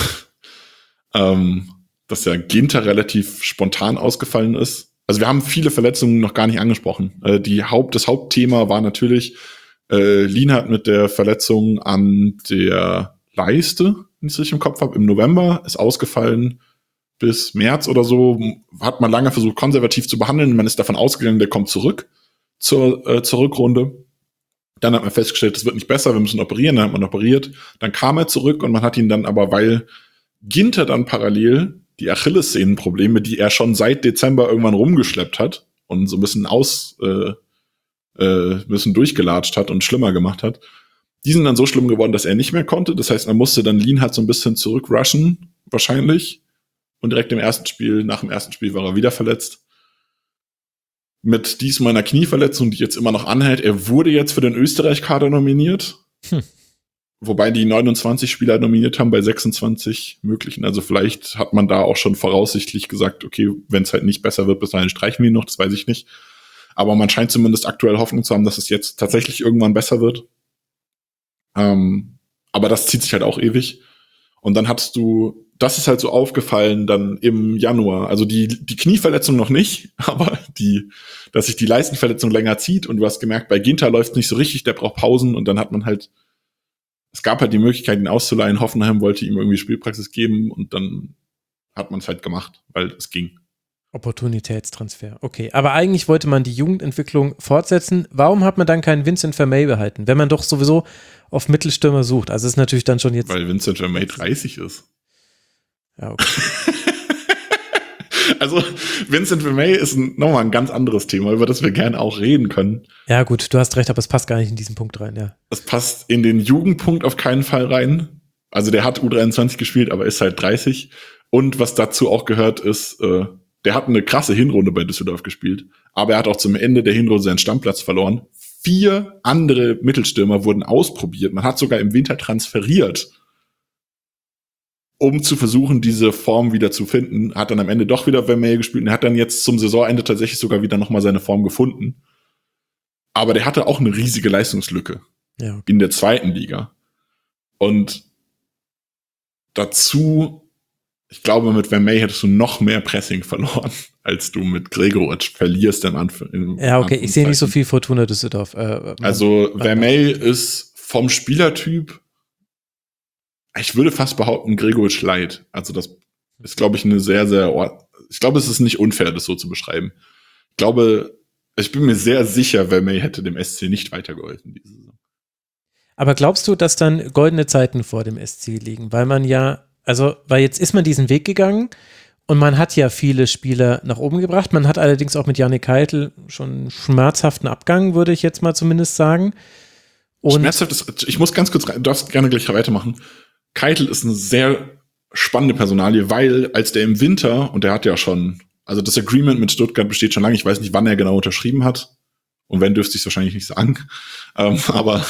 S5: ähm, dass ja Ginter relativ spontan ausgefallen ist. Also wir haben viele Verletzungen noch gar nicht angesprochen. Äh, die Haupt, das Hauptthema war natürlich, Äh, Lienhardt mit der Verletzung an der Leiste, wenn ich es richtig im Kopf habe, im November, ist ausgefallen bis März oder so. Hat man lange versucht, konservativ zu behandeln. Man ist davon ausgegangen, der kommt zurück zur, äh, zur Rückrunde. Dann hat man festgestellt, es wird nicht besser, wir müssen operieren. Dann hat man operiert. Dann kam er zurück und man hat ihn dann aber, weil Ginter dann parallel die Achillessehnenprobleme, die er schon seit Dezember irgendwann rumgeschleppt hat und so ein bisschen aus äh, ein bisschen durchgelatscht hat und schlimmer gemacht hat. Die sind dann so schlimm geworden, dass er nicht mehr konnte. Das heißt, man musste dann Lienhardt so ein bisschen zurückrushen, wahrscheinlich. Und direkt im ersten Spiel, nach dem ersten Spiel war er wieder verletzt. Mit diesmal einer Knieverletzung, die jetzt immer noch anhält. Er wurde jetzt für den Österreich-Kader nominiert. Hm. Wobei die neunundzwanzig Spieler nominiert haben bei sechsundzwanzig möglichen. Also vielleicht hat man da auch schon voraussichtlich gesagt, okay, wenn es halt nicht besser wird, bis dahin streichen wir ihn noch, das weiß ich nicht. Aber man scheint zumindest aktuell Hoffnung zu haben, dass es jetzt tatsächlich irgendwann besser wird. Ähm, aber das zieht sich halt auch ewig. Und dann hattest du, das ist halt so aufgefallen dann im Januar. Also die, die Knieverletzung noch nicht, aber die, dass sich die Leistenverletzung länger zieht. Und du hast gemerkt, bei Ginter läuft es nicht so richtig, der braucht Pausen. Und dann hat man halt es gab halt die Möglichkeit, ihn auszuleihen. Hoffenheim wollte ihm irgendwie Spielpraxis geben und dann hat man es halt gemacht, weil es ging.
S1: Opportunitätstransfer, okay. Aber eigentlich wollte man die Jugendentwicklung fortsetzen. Warum hat man dann keinen Vincent Vermey behalten, wenn man doch sowieso auf Mittelstürmer sucht? Also ist natürlich dann schon jetzt...
S5: Weil Vincent Vermey dreißig ist.
S1: Ja, okay.
S5: Also Vincent Vermey ist nochmal ein ganz anderes Thema, über das wir gerne auch reden können.
S1: Ja gut, du hast recht, aber es passt gar nicht in diesen Punkt rein, ja.
S5: Es passt in den Jugendpunkt auf keinen Fall rein. Also der hat U dreiundzwanzig gespielt, aber ist halt dreißig. Und was dazu auch gehört ist, äh, der hat eine krasse Hinrunde bei Düsseldorf gespielt, aber er hat auch zum Ende der Hinrunde seinen Stammplatz verloren. Vier andere Mittelstürmer wurden ausprobiert. Man hat sogar im Winter transferiert, um zu versuchen, diese Form wieder zu finden. Hat dann am Ende doch wieder Vermey gespielt und hat dann jetzt zum Saisonende tatsächlich sogar wieder nochmal seine Form gefunden. Aber der hatte auch eine riesige Leistungslücke
S1: ja, okay.
S5: in der zweiten Liga. Und dazu, ich glaube, mit Vermey hättest du noch mehr Pressing verloren, als du mit Gregoritsch verlierst am Anfang.
S1: Ja, okay, ich sehe nicht so viel Fortuna Düsseldorf. Äh,
S5: also Vermey ist vom Spielertyp, ich würde fast behaupten, Gregoritsch light. Also das ist, glaube ich, eine sehr, sehr, ich glaube, es ist nicht unfair, das so zu beschreiben. Ich glaube, ich bin mir sehr sicher, Vermey hätte dem S C nicht weitergeholfen diese Saison.
S1: Aber glaubst du, dass dann goldene Zeiten vor dem S C liegen? Weil man ja, also, weil jetzt ist man diesen Weg gegangen und man hat ja viele Spieler nach oben gebracht. Man hat allerdings auch mit Jannik Keitel schon einen schmerzhaften Abgang, würde ich jetzt mal zumindest sagen. Und
S5: Schmerzhaft ist, ich muss ganz kurz rein, du darfst gerne gleich weitermachen. Keitel ist eine sehr spannende Personalie, weil als der im Winter, und der hat ja schon, also das Agreement mit Stuttgart besteht schon lange, ich weiß nicht, wann er genau unterschrieben hat, und wenn, dürfte ich es wahrscheinlich nicht sagen, ähm, aber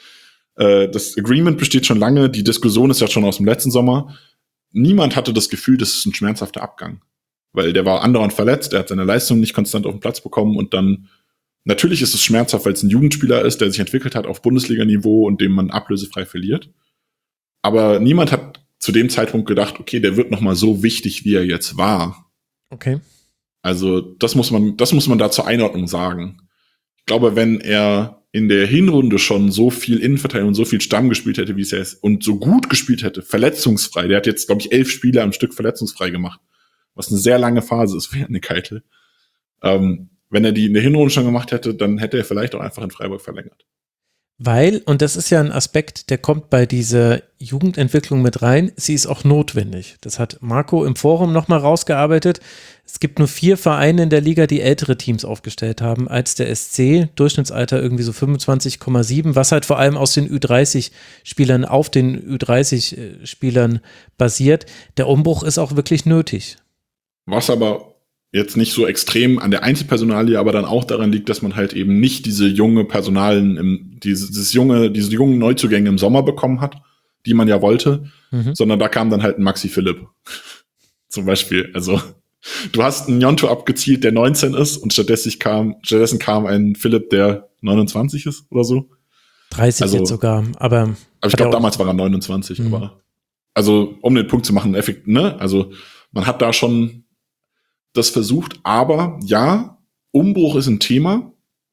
S5: äh, das Agreement besteht schon lange, die Diskussion ist ja schon aus dem letzten Sommer. Niemand hatte das Gefühl, das ist ein schmerzhafter Abgang, weil der war andauernd verletzt, der hat seine Leistung nicht konstant auf den Platz bekommen und dann, natürlich ist es schmerzhaft, weil es ein Jugendspieler ist, der sich entwickelt hat auf Bundesliga-Niveau und dem man ablösefrei verliert. Aber niemand hat zu dem Zeitpunkt gedacht, okay, der wird noch mal so wichtig, wie er jetzt war.
S1: Okay.
S5: Also das muss man, das muss man da zur Einordnung sagen. Ich glaube, wenn er in der Hinrunde schon so viel Innenverteidigung und so viel Stamm gespielt hätte, wie es er ist, und so gut gespielt hätte, verletzungsfrei, der hat jetzt, glaube ich, elf Spiele am Stück verletzungsfrei gemacht, was eine sehr lange Phase ist für eine Keitel. Ähm, wenn er die in der Hinrunde schon gemacht hätte, dann hätte er vielleicht auch einfach in Freiburg verlängert.
S1: Weil, und das ist ja ein Aspekt, der kommt bei dieser Jugendentwicklung mit rein, sie ist auch notwendig. Das hat Marco im Forum nochmal rausgearbeitet. Es gibt nur vier Vereine in der Liga, die ältere Teams aufgestellt haben als der S C. Durchschnittsalter irgendwie so fünfundzwanzig Komma sieben, was halt vor allem aus den Ü dreißig Spielern auf den Ü dreißig Spielern basiert. Der Umbruch ist auch wirklich nötig.
S5: Was aber jetzt nicht so extrem an der Einzelpersonalie, aber dann auch daran liegt, dass man halt eben nicht diese junge Personalien, im, diese, dieses junge, diese jungen Neuzugänge im Sommer bekommen hat, die man ja wollte, mhm. sondern da kam dann halt ein Maxi Philipp. Zum Beispiel. Also du hast einen Jonto abgezielt, der neunzehn ist und stattdessen kam, stattdessen kam ein Philipp, der neunundzwanzig ist oder so.
S1: dreißig also, jetzt sogar, aber.
S5: Aber ich glaube, damals war er neunundzwanzig, mhm. aber also um den Punkt zu machen, effekt, ne? Also man hat da schon das versucht, aber ja, Umbruch ist ein Thema.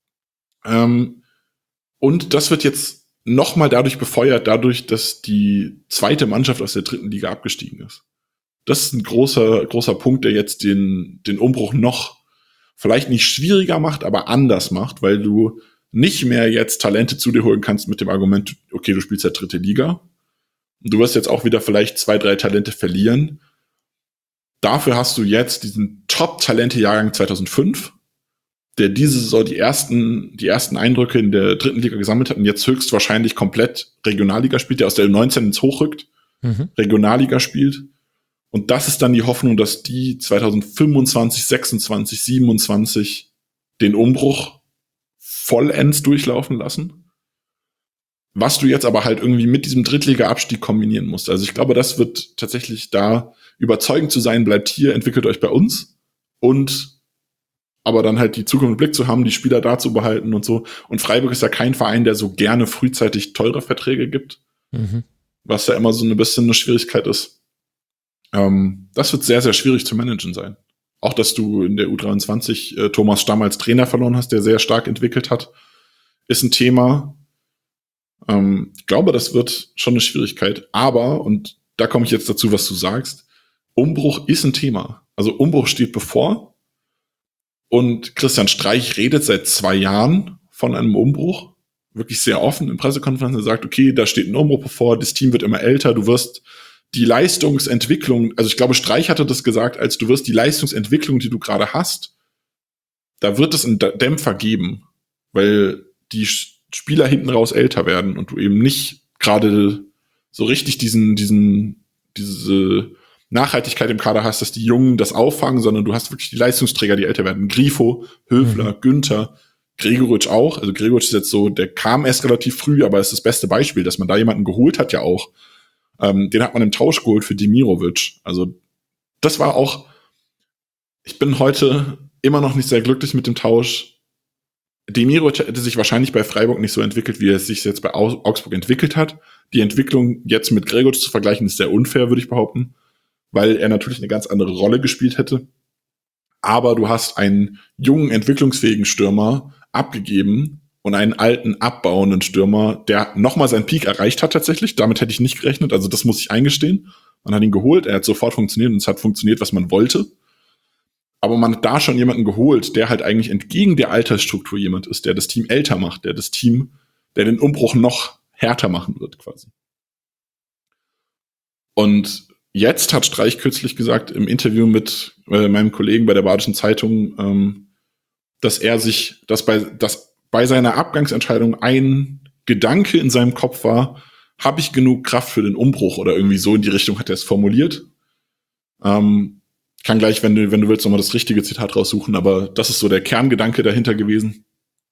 S5: Ähm, und das wird jetzt nochmal dadurch befeuert, dadurch, dass die zweite Mannschaft aus der dritten Liga abgestiegen ist. Das ist ein großer, großer Punkt, der jetzt den, den Umbruch noch vielleicht nicht schwieriger macht, aber anders macht, weil du nicht mehr jetzt Talente zu dir holen kannst mit dem Argument, okay, du spielst ja dritte Liga. Du wirst jetzt auch wieder vielleicht zwei, drei Talente verlieren. Dafür hast du jetzt diesen Top-Talente-Jahrgang zweitausendfünf, der diese Saison die ersten, die ersten Eindrücke in der dritten Liga gesammelt hat und jetzt höchstwahrscheinlich komplett Regionalliga spielt, der aus der U neunzehn ins Hochrückt, mhm. Regionalliga spielt. Und das ist dann die Hoffnung, dass die zweitausendfünfundzwanzig, sechsundzwanzig, siebenundzwanzig den Umbruch vollends durchlaufen lassen. Was du jetzt aber halt irgendwie mit diesem Drittliga-Abstieg kombinieren musst. Also ich glaube, das wird tatsächlich da überzeugend zu sein, bleibt hier, entwickelt euch bei uns und aber dann halt die Zukunft im Blick zu haben, die Spieler da zu behalten und so. Und Freiburg ist ja kein Verein, der so gerne frühzeitig teure Verträge gibt, mhm. was ja immer so ein bisschen eine Schwierigkeit ist. Ähm, das wird sehr, sehr schwierig zu managen sein. Auch, dass du in der U dreiundzwanzig äh, Thomas Stamm als Trainer verloren hast, der sehr stark entwickelt hat, ist ein Thema. Ähm, ich glaube, das wird schon eine Schwierigkeit. Aber, und da komme ich jetzt dazu, was du sagst, Umbruch ist ein Thema. Also Umbruch steht bevor. Und Christian Streich redet seit zwei Jahren von einem Umbruch. Wirklich sehr offen in Pressekonferenzen. Er sagt, okay, da steht ein Umbruch bevor, das Team wird immer älter, du wirst die Leistungsentwicklung, also ich glaube, Streich hatte das gesagt, als du wirst die Leistungsentwicklung, die du gerade hast, da wird es einen Dämpfer geben, weil die Spieler hinten raus älter werden und du eben nicht gerade so richtig diesen, diesen, diese Nachhaltigkeit im Kader hast, dass die Jungen das auffangen, sondern du hast wirklich die Leistungsträger, die älter werden. Grifo, Höfler, mhm. Günther, Gregoritsch auch. Also Gregoritsch ist jetzt so, der kam erst relativ früh, aber ist das beste Beispiel, dass man da jemanden geholt hat ja auch. Ähm, den hat man im Tausch geholt für Demirovic. Also das war auch, ich bin heute immer noch nicht sehr glücklich mit dem Tausch. Demirovic hätte sich wahrscheinlich bei Freiburg nicht so entwickelt, wie er es sich jetzt bei Augsburg entwickelt hat. Die Entwicklung jetzt mit Gregoritsch zu vergleichen, ist sehr unfair, würde ich behaupten, weil er natürlich eine ganz andere Rolle gespielt hätte. Aber du hast einen jungen, entwicklungsfähigen Stürmer abgegeben und einen alten, abbauenden Stürmer, der nochmal seinen Peak erreicht hat tatsächlich. Damit hätte ich nicht gerechnet, also das muss ich eingestehen. Man hat ihn geholt, er hat sofort funktioniert und es hat funktioniert, was man wollte. Aber man hat da schon jemanden geholt, der halt eigentlich entgegen der Altersstruktur jemand ist, der das Team älter macht, der das Team, der den Umbruch noch härter machen wird quasi. Und jetzt hat Streich kürzlich gesagt im Interview mit äh, meinem Kollegen bei der Badischen Zeitung, ähm, dass er sich, dass bei, dass bei seiner Abgangsentscheidung ein Gedanke in seinem Kopf war, habe ich genug Kraft für den Umbruch oder irgendwie so in die Richtung hat er es formuliert. Ähm, kann gleich, wenn du, wenn du willst, nochmal das richtige Zitat raussuchen, aber das ist so der Kerngedanke dahinter gewesen.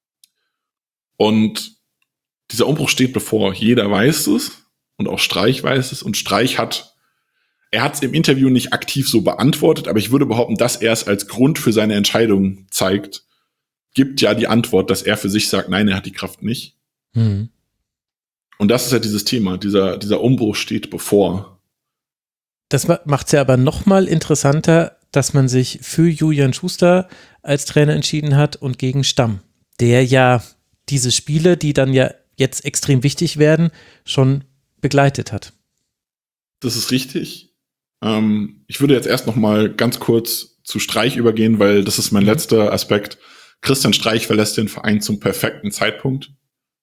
S5: Und dieser Umbruch steht bevor. Jeder weiß es und auch Streich weiß es und Streich hat Er hat es im Interview nicht aktiv so beantwortet, aber ich würde behaupten, dass er es als Grund für seine Entscheidung zeigt, gibt ja die Antwort, dass er für sich sagt, nein, er hat die Kraft nicht. Mhm. Und das ist ja dieses Thema, dieser, dieser Umbruch steht bevor.
S1: Das macht es ja aber noch mal interessanter, dass man sich für Julian Schuster als Trainer entschieden hat und gegen Stamm, der ja diese Spiele, die dann ja jetzt extrem wichtig werden, schon begleitet hat.
S5: Das ist richtig. Ähm, ich würde jetzt erst noch mal ganz kurz zu Streich übergehen, weil das ist mein letzter Aspekt. Christian Streich verlässt den Verein zum perfekten Zeitpunkt.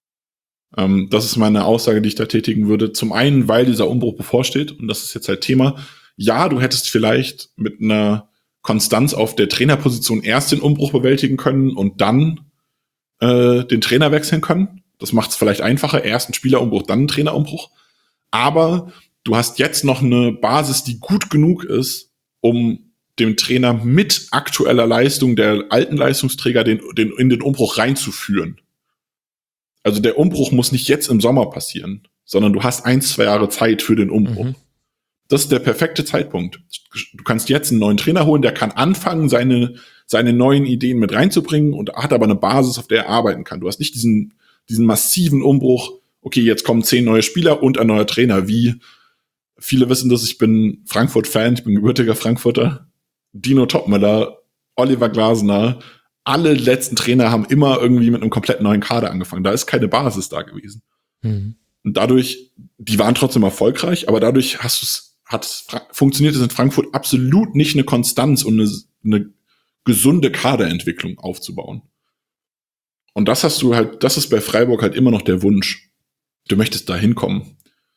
S5: Ähm, das ist meine Aussage, die ich da tätigen würde. Zum einen, weil dieser Umbruch bevorsteht, und das ist jetzt halt Thema. Ja, du hättest vielleicht mit einer Konstanz auf der Trainerposition erst den Umbruch bewältigen können und dann äh, den Trainer wechseln können. Das macht es vielleicht einfacher. Erst ein Spielerumbruch, dann ein Trainerumbruch. Aber du hast jetzt noch eine Basis, die gut genug ist, um dem Trainer mit aktueller Leistung der alten Leistungsträger den, den, in den Umbruch reinzuführen. Also der Umbruch muss nicht jetzt im Sommer passieren, sondern du hast ein, zwei Jahre Zeit für den Umbruch. Mhm. Das ist der perfekte Zeitpunkt. Du kannst jetzt einen neuen Trainer holen, der kann anfangen, seine, seine neuen Ideen mit reinzubringen und hat aber eine Basis, auf der er arbeiten kann. Du hast nicht diesen, diesen massiven Umbruch, okay, jetzt kommen zehn neue Spieler und ein neuer Trainer, wie viele wissen das, ich bin Frankfurt-Fan, ich bin gebürtiger Frankfurter. Dino Topmöller, Oliver Glasner, alle letzten Trainer haben immer irgendwie mit einem komplett neuen Kader angefangen. Da ist keine Basis da gewesen. Mhm. Und dadurch, die waren trotzdem erfolgreich, aber dadurch hast du es, hat funktioniert es in Frankfurt absolut nicht, eine Konstanz und eine, eine gesunde Kaderentwicklung aufzubauen. Und das hast du halt, das ist bei Freiburg halt immer noch der Wunsch. Du möchtest da hinkommen.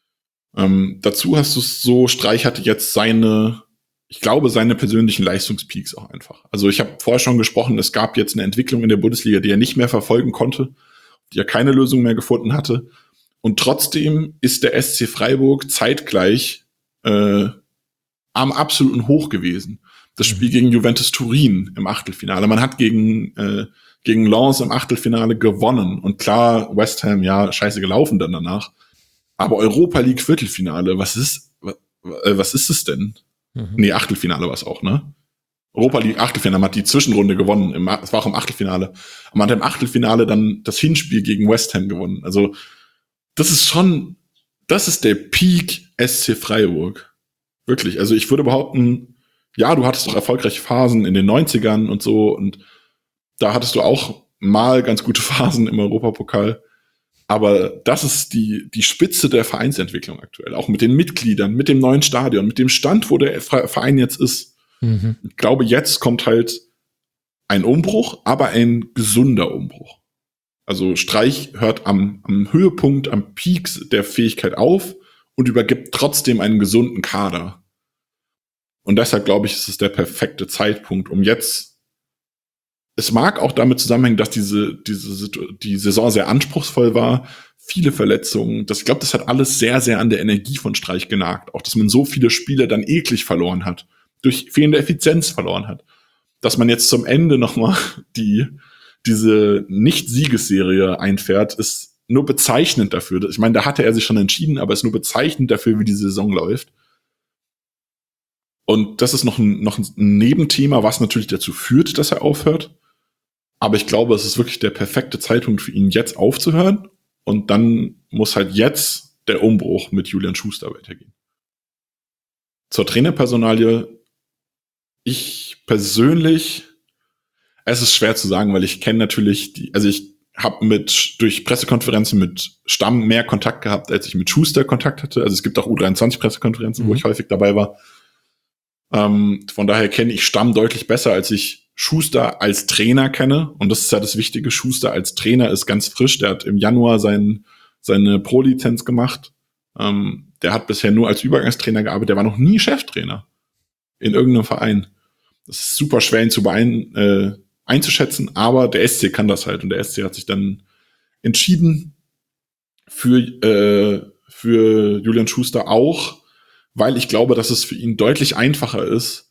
S5: Ähm, dazu hast du es so, Streich hatte jetzt seine, ich glaube, seine persönlichen Leistungspeaks auch einfach. Also ich habe vorher schon gesprochen, es gab jetzt eine Entwicklung in der Bundesliga, die er nicht mehr verfolgen konnte, die er keine Lösung mehr gefunden hatte. Und trotzdem ist der S C Freiburg zeitgleich äh, am absoluten Hoch gewesen. Das Spiel gegen Juventus Turin im Achtelfinale. Man hat gegen äh, gegen Lens im Achtelfinale gewonnen. Und klar, West Ham, ja, scheiße gelaufen dann danach. Aber Europa League Viertelfinale, was ist, was, was ist es denn? Mhm. Nee, Achtelfinale war es auch, ne? Europa League Achtelfinale, man hat die Zwischenrunde gewonnen, im, es war auch im Achtelfinale. Man hat im Achtelfinale dann das Hinspiel gegen West Ham gewonnen. Also, das ist schon, das ist der Peak S C Freiburg. Wirklich, also ich würde behaupten, ja, du hattest doch erfolgreiche Phasen in den neunzigern und so und da hattest du auch mal ganz gute Phasen im Europapokal. Aber das ist die, die Spitze der Vereinsentwicklung aktuell. Auch mit den Mitgliedern, mit dem neuen Stadion, mit dem Stand, wo der Verein jetzt ist. Mhm. Ich glaube, jetzt kommt halt ein Umbruch, aber ein gesunder Umbruch. Also Streich hört am, am Höhepunkt, am Peak der Fähigkeit auf und übergibt trotzdem einen gesunden Kader. Und deshalb glaube ich, ist es der perfekte Zeitpunkt, um jetzt. Es mag auch damit zusammenhängen, dass diese, diese, die Saison sehr anspruchsvoll war, viele Verletzungen. Das, ich glaube, das hat alles sehr, sehr an der Energie von Streich genagt. Auch, dass man so viele Spiele dann eklig verloren hat, durch fehlende Effizienz verloren hat. Dass man jetzt zum Ende nochmal die, diese Nicht-Siegesserie einfährt, ist nur bezeichnend dafür. Ich meine, da hatte er sich schon entschieden, aber ist nur bezeichnend dafür, wie die Saison läuft. Und das ist noch ein, noch ein Nebenthema, was natürlich dazu führt, dass er aufhört. Aber ich glaube, es ist wirklich der perfekte Zeitpunkt für ihn, jetzt aufzuhören. Und dann muss halt jetzt der Umbruch mit Julian Schuster weitergehen. Zur Trainerpersonalie. Ich persönlich, es ist schwer zu sagen, weil ich kenne natürlich die, also ich habe mit durch Pressekonferenzen mit Stamm mehr Kontakt gehabt, als ich mit Schuster Kontakt hatte. Also es gibt auch U dreiundzwanzig Pressekonferenzen, mhm. wo ich häufig dabei war. Ähm, von daher kenne ich Stamm deutlich besser, als ich Schuster als Trainer kenne. Und das ist ja das Wichtige. Schuster als Trainer ist ganz frisch. Der hat im Januar sein, seine Pro-Lizenz gemacht. Ähm, der hat bisher nur als Übergangstrainer gearbeitet. Der war noch nie Cheftrainer in irgendeinem Verein. Das ist super schwer, ihn zu beein, äh, einzuschätzen. Aber der S C kann das halt. Und der S C hat sich dann entschieden für, äh, für Julian Schuster auch, weil ich glaube, dass es für ihn deutlich einfacher ist,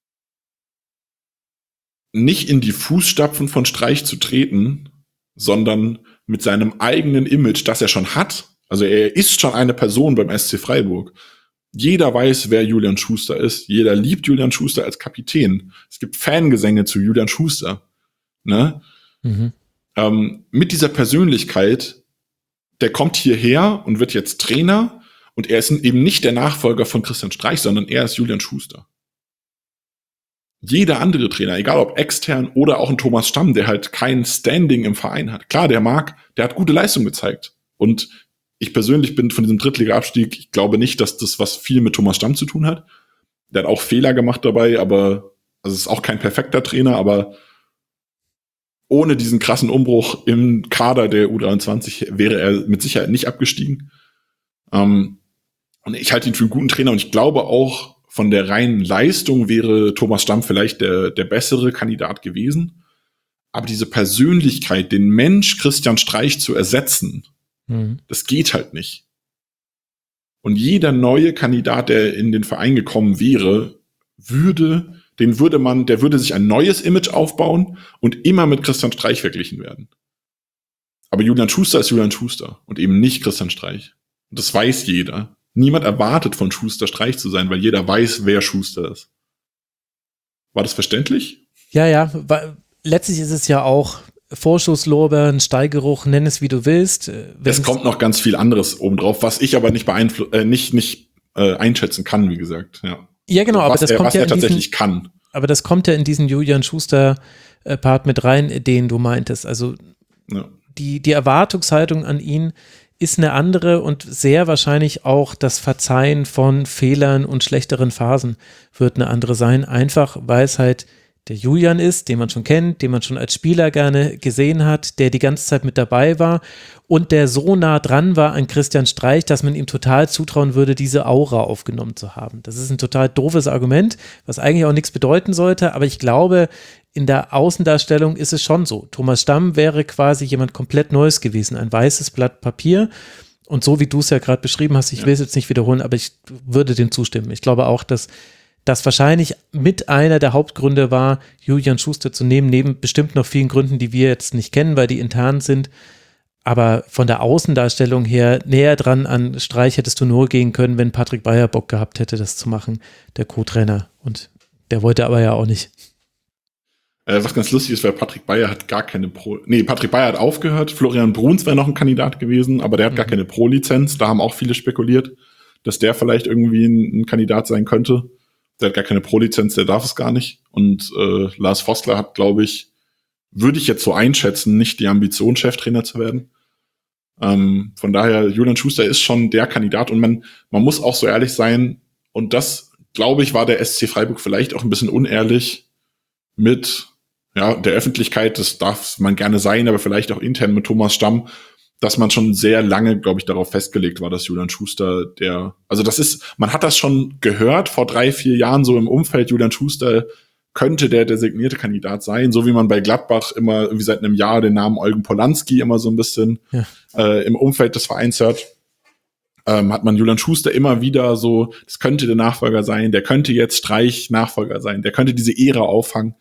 S5: nicht in die Fußstapfen von Streich zu treten, sondern mit seinem eigenen Image, das er schon hat. Also er ist schon eine Person beim S C Freiburg. Jeder weiß, wer Julian Schuster ist. Jeder liebt Julian Schuster als Kapitän. Es gibt Fangesänge zu Julian Schuster. Ne? Mhm. Ähm, mit dieser Persönlichkeit, der kommt hierher und wird jetzt Trainer. Und er ist eben nicht der Nachfolger von Christian Streich, sondern er ist Julian Schuster. Jeder andere Trainer, egal ob extern oder auch ein Thomas Stamm, der halt kein Standing im Verein hat. Klar, der mag, der hat gute Leistung gezeigt. Und ich persönlich bin von diesem Drittliga-Abstieg, ich glaube nicht, dass das was viel mit Thomas Stamm zu tun hat. Der hat auch Fehler gemacht dabei, aber, also ist auch kein perfekter Trainer, aber ohne diesen krassen Umbruch im Kader der U dreiundzwanzig wäre er mit Sicherheit nicht abgestiegen. Ähm, und ich halte ihn für einen guten Trainer und ich glaube auch, von der reinen Leistung wäre Thomas Stamm vielleicht der, der bessere Kandidat gewesen. Aber diese Persönlichkeit, den Mensch Christian Streich zu ersetzen, mhm. das geht halt nicht. Und jeder neue Kandidat, der in den Verein gekommen wäre, würde, den würde man, der würde sich ein neues Image aufbauen und immer mit Christian Streich verglichen werden. Aber Julian Schuster ist Julian Schuster und eben nicht Christian Streich. Und das weiß jeder. Niemand erwartet von Schuster Streich zu sein, weil jeder weiß, wer Schuster ist. War das verständlich?
S1: Ja, ja. Weil letztlich ist es ja auch Vorschusslorbeeren, Stallgeruch, nenn es wie du willst.
S5: Es kommt noch ganz viel anderes obendrauf, was ich aber nicht beeinflu- äh, nicht nicht äh, einschätzen kann, wie gesagt. Ja,
S1: ja genau.
S5: Was
S1: aber das
S5: er,
S1: kommt
S5: was
S1: ja
S5: er
S1: in
S5: tatsächlich
S1: diesen,
S5: kann.
S1: Aber das kommt ja in diesen Julian Schuster äh, Part mit rein, den du meintest. Also ja. die die Erwartungshaltung an ihn ist eine andere und sehr wahrscheinlich auch das Verzeihen von Fehlern und schlechteren Phasen wird eine andere sein, einfach weil es halt der Julian ist, den man schon kennt, den man schon als Spieler gerne gesehen hat, der die ganze Zeit mit dabei war und der so nah dran war an Christian Streich, dass man ihm total zutrauen würde, diese Aura aufgenommen zu haben. Das ist ein total doofes Argument, was eigentlich auch nichts bedeuten sollte, aber ich glaube, in der Außendarstellung ist es schon so. Thomas Stamm wäre quasi jemand komplett Neues gewesen, ein weißes Blatt Papier. Und so wie du es ja gerade beschrieben hast, ich ja. will es jetzt nicht wiederholen, aber ich würde dem zustimmen. Ich glaube auch, dass das wahrscheinlich mit einer der Hauptgründe war, Julian Schuster zu nehmen, neben bestimmt noch vielen Gründen, die wir jetzt nicht kennen, weil die intern sind. Aber von der Außendarstellung her näher dran an Streich hättest du nur gehen können, wenn Patrick Bayer Bock gehabt hätte, das zu machen, der Co-Trainer. Und der wollte aber ja auch nicht.
S5: Äh, was ganz lustig ist, weil Patrick Bayer hat gar keine Pro... Nee, Patrick Bayer hat aufgehört. Florian Bruns wäre noch ein Kandidat gewesen, aber der hat mhm. gar keine Pro-Lizenz. Da haben auch viele spekuliert, dass der vielleicht irgendwie ein, ein Kandidat sein könnte. Der hat gar keine Pro-Lizenz, der darf es gar nicht. Und äh, Lars Vossler hat, glaube ich, würde ich jetzt so einschätzen, nicht die Ambition, Cheftrainer zu werden. Ähm, von daher, Julian Schuster ist schon der Kandidat und man, man muss auch so ehrlich sein, und das, glaube ich, war der S C Freiburg vielleicht auch ein bisschen unehrlich mit ja der Öffentlichkeit, das darf man gerne sein, aber vielleicht auch intern mit Thomas Stamm, dass man schon sehr lange, glaube ich, darauf festgelegt war, dass Julian Schuster der, also das ist, man hat das schon gehört vor drei, vier Jahren so im Umfeld, Julian Schuster könnte der designierte Kandidat sein, so wie man bei Gladbach immer irgendwie seit einem Jahr den Namen Eugen Polanski immer so ein bisschen ja. äh, im Umfeld des Vereins hört. Ähm, hat man Julian Schuster immer wieder so, das könnte der Nachfolger sein, der könnte jetzt Streich Nachfolger sein, der könnte diese Ära auffangen.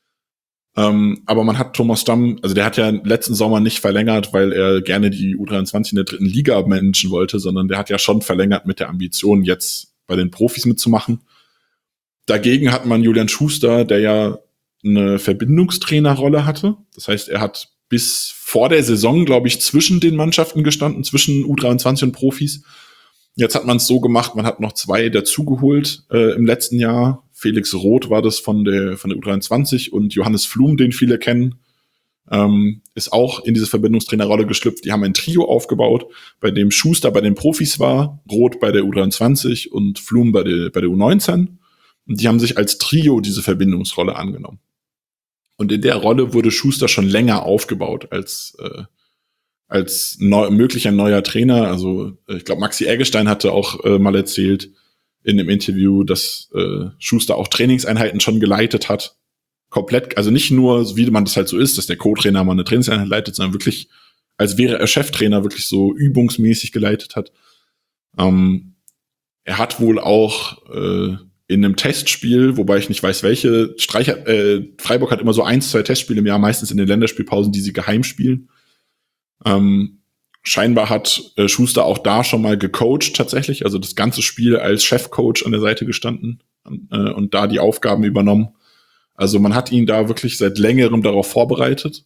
S5: Ähm, aber man hat Thomas Stamm, also der hat ja letzten Sommer nicht verlängert, weil er gerne die U dreiundzwanzig in der dritten Liga managen wollte, sondern der hat ja schon verlängert mit der Ambition, jetzt bei den Profis mitzumachen. Dagegen hat man Julian Schuster, der ja eine Verbindungstrainerrolle hatte. Das heißt, er hat bis vor der Saison, glaube ich, zwischen den Mannschaften gestanden, zwischen U dreiundzwanzig und Profis. Jetzt hat man es so gemacht, man hat noch zwei dazugeholt äh, im letzten Jahr. Felix Roth war das von der von der U dreiundzwanzig und Johannes Flum, den viele kennen, ähm, ist auch in diese Verbindungstrainerrolle geschlüpft. Die haben ein Trio aufgebaut, bei dem Schuster bei den Profis war, Roth bei der U dreiundzwanzig und Flum bei der, bei der U neunzehn. Und die haben sich als Trio diese Verbindungsrolle angenommen. Und in der Rolle wurde Schuster schon länger aufgebaut als äh, als neu, möglicher neuer Trainer. Also äh, ich glaube, Maxi Eggestein hatte auch äh, mal erzählt in dem Interview, dass äh, Schuster auch Trainingseinheiten schon geleitet hat. Komplett, also nicht nur, wie man das halt so ist, dass der Co-Trainer mal eine Trainingseinheit leitet, sondern wirklich, als wäre er Cheftrainer, wirklich so übungsmäßig geleitet hat. Ähm, er hat wohl auch äh, in einem Testspiel, wobei ich nicht weiß, welche, Streich, äh, Freiburg hat immer so eins, zwei Testspiele im Jahr, meistens in den Länderspielpausen, die sie geheim spielen. Ähm, scheinbar hat äh, Schuster auch da schon mal gecoacht tatsächlich, also das ganze Spiel als Chefcoach an der Seite gestanden äh, und da die Aufgaben übernommen. Also man hat ihn da wirklich seit längerem darauf vorbereitet.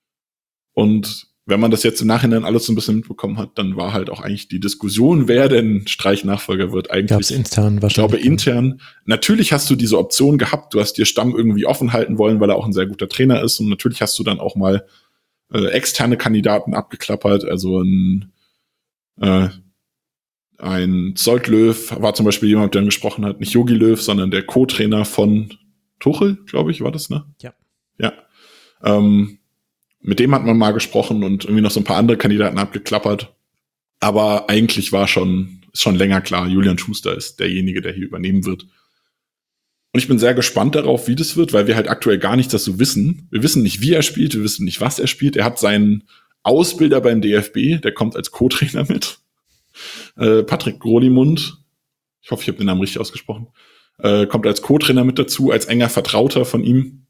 S5: Und wenn man das jetzt im Nachhinein alles so ein bisschen mitbekommen hat, dann war halt auch eigentlich die Diskussion, wer denn Streich-Nachfolger wird, eigentlich.
S1: Gab's intern wahrscheinlich.
S5: Ich glaube intern. Natürlich hast du diese Option gehabt, du hast dir Stamm irgendwie offen halten wollen, weil er auch ein sehr guter Trainer ist. Und natürlich hast du dann auch mal äh, externe Kandidaten abgeklappert. Also ein, äh, ein Zolt Löw war zum Beispiel jemand, der gesprochen hat, nicht Jogi Löw, sondern der Co-Trainer von Tuchel, glaube ich, war das, ne?
S1: Ja.
S5: Ja. Ähm, Mit dem hat man mal gesprochen und irgendwie noch so ein paar andere Kandidaten abgeklappert. Aber eigentlich war schon, ist schon länger klar, Julian Schuster ist derjenige, der hier übernehmen wird. Und ich bin sehr gespannt darauf, wie das wird, weil wir halt aktuell gar nichts dazu wissen. Wir wissen nicht, wie er spielt, wir wissen nicht, was er spielt. Er hat seinen Ausbilder beim D F B, der kommt als Co-Trainer mit. Äh, Patrick Grolimund, ich hoffe, ich habe den Namen richtig ausgesprochen, äh, kommt als Co-Trainer mit dazu, als enger Vertrauter von ihm.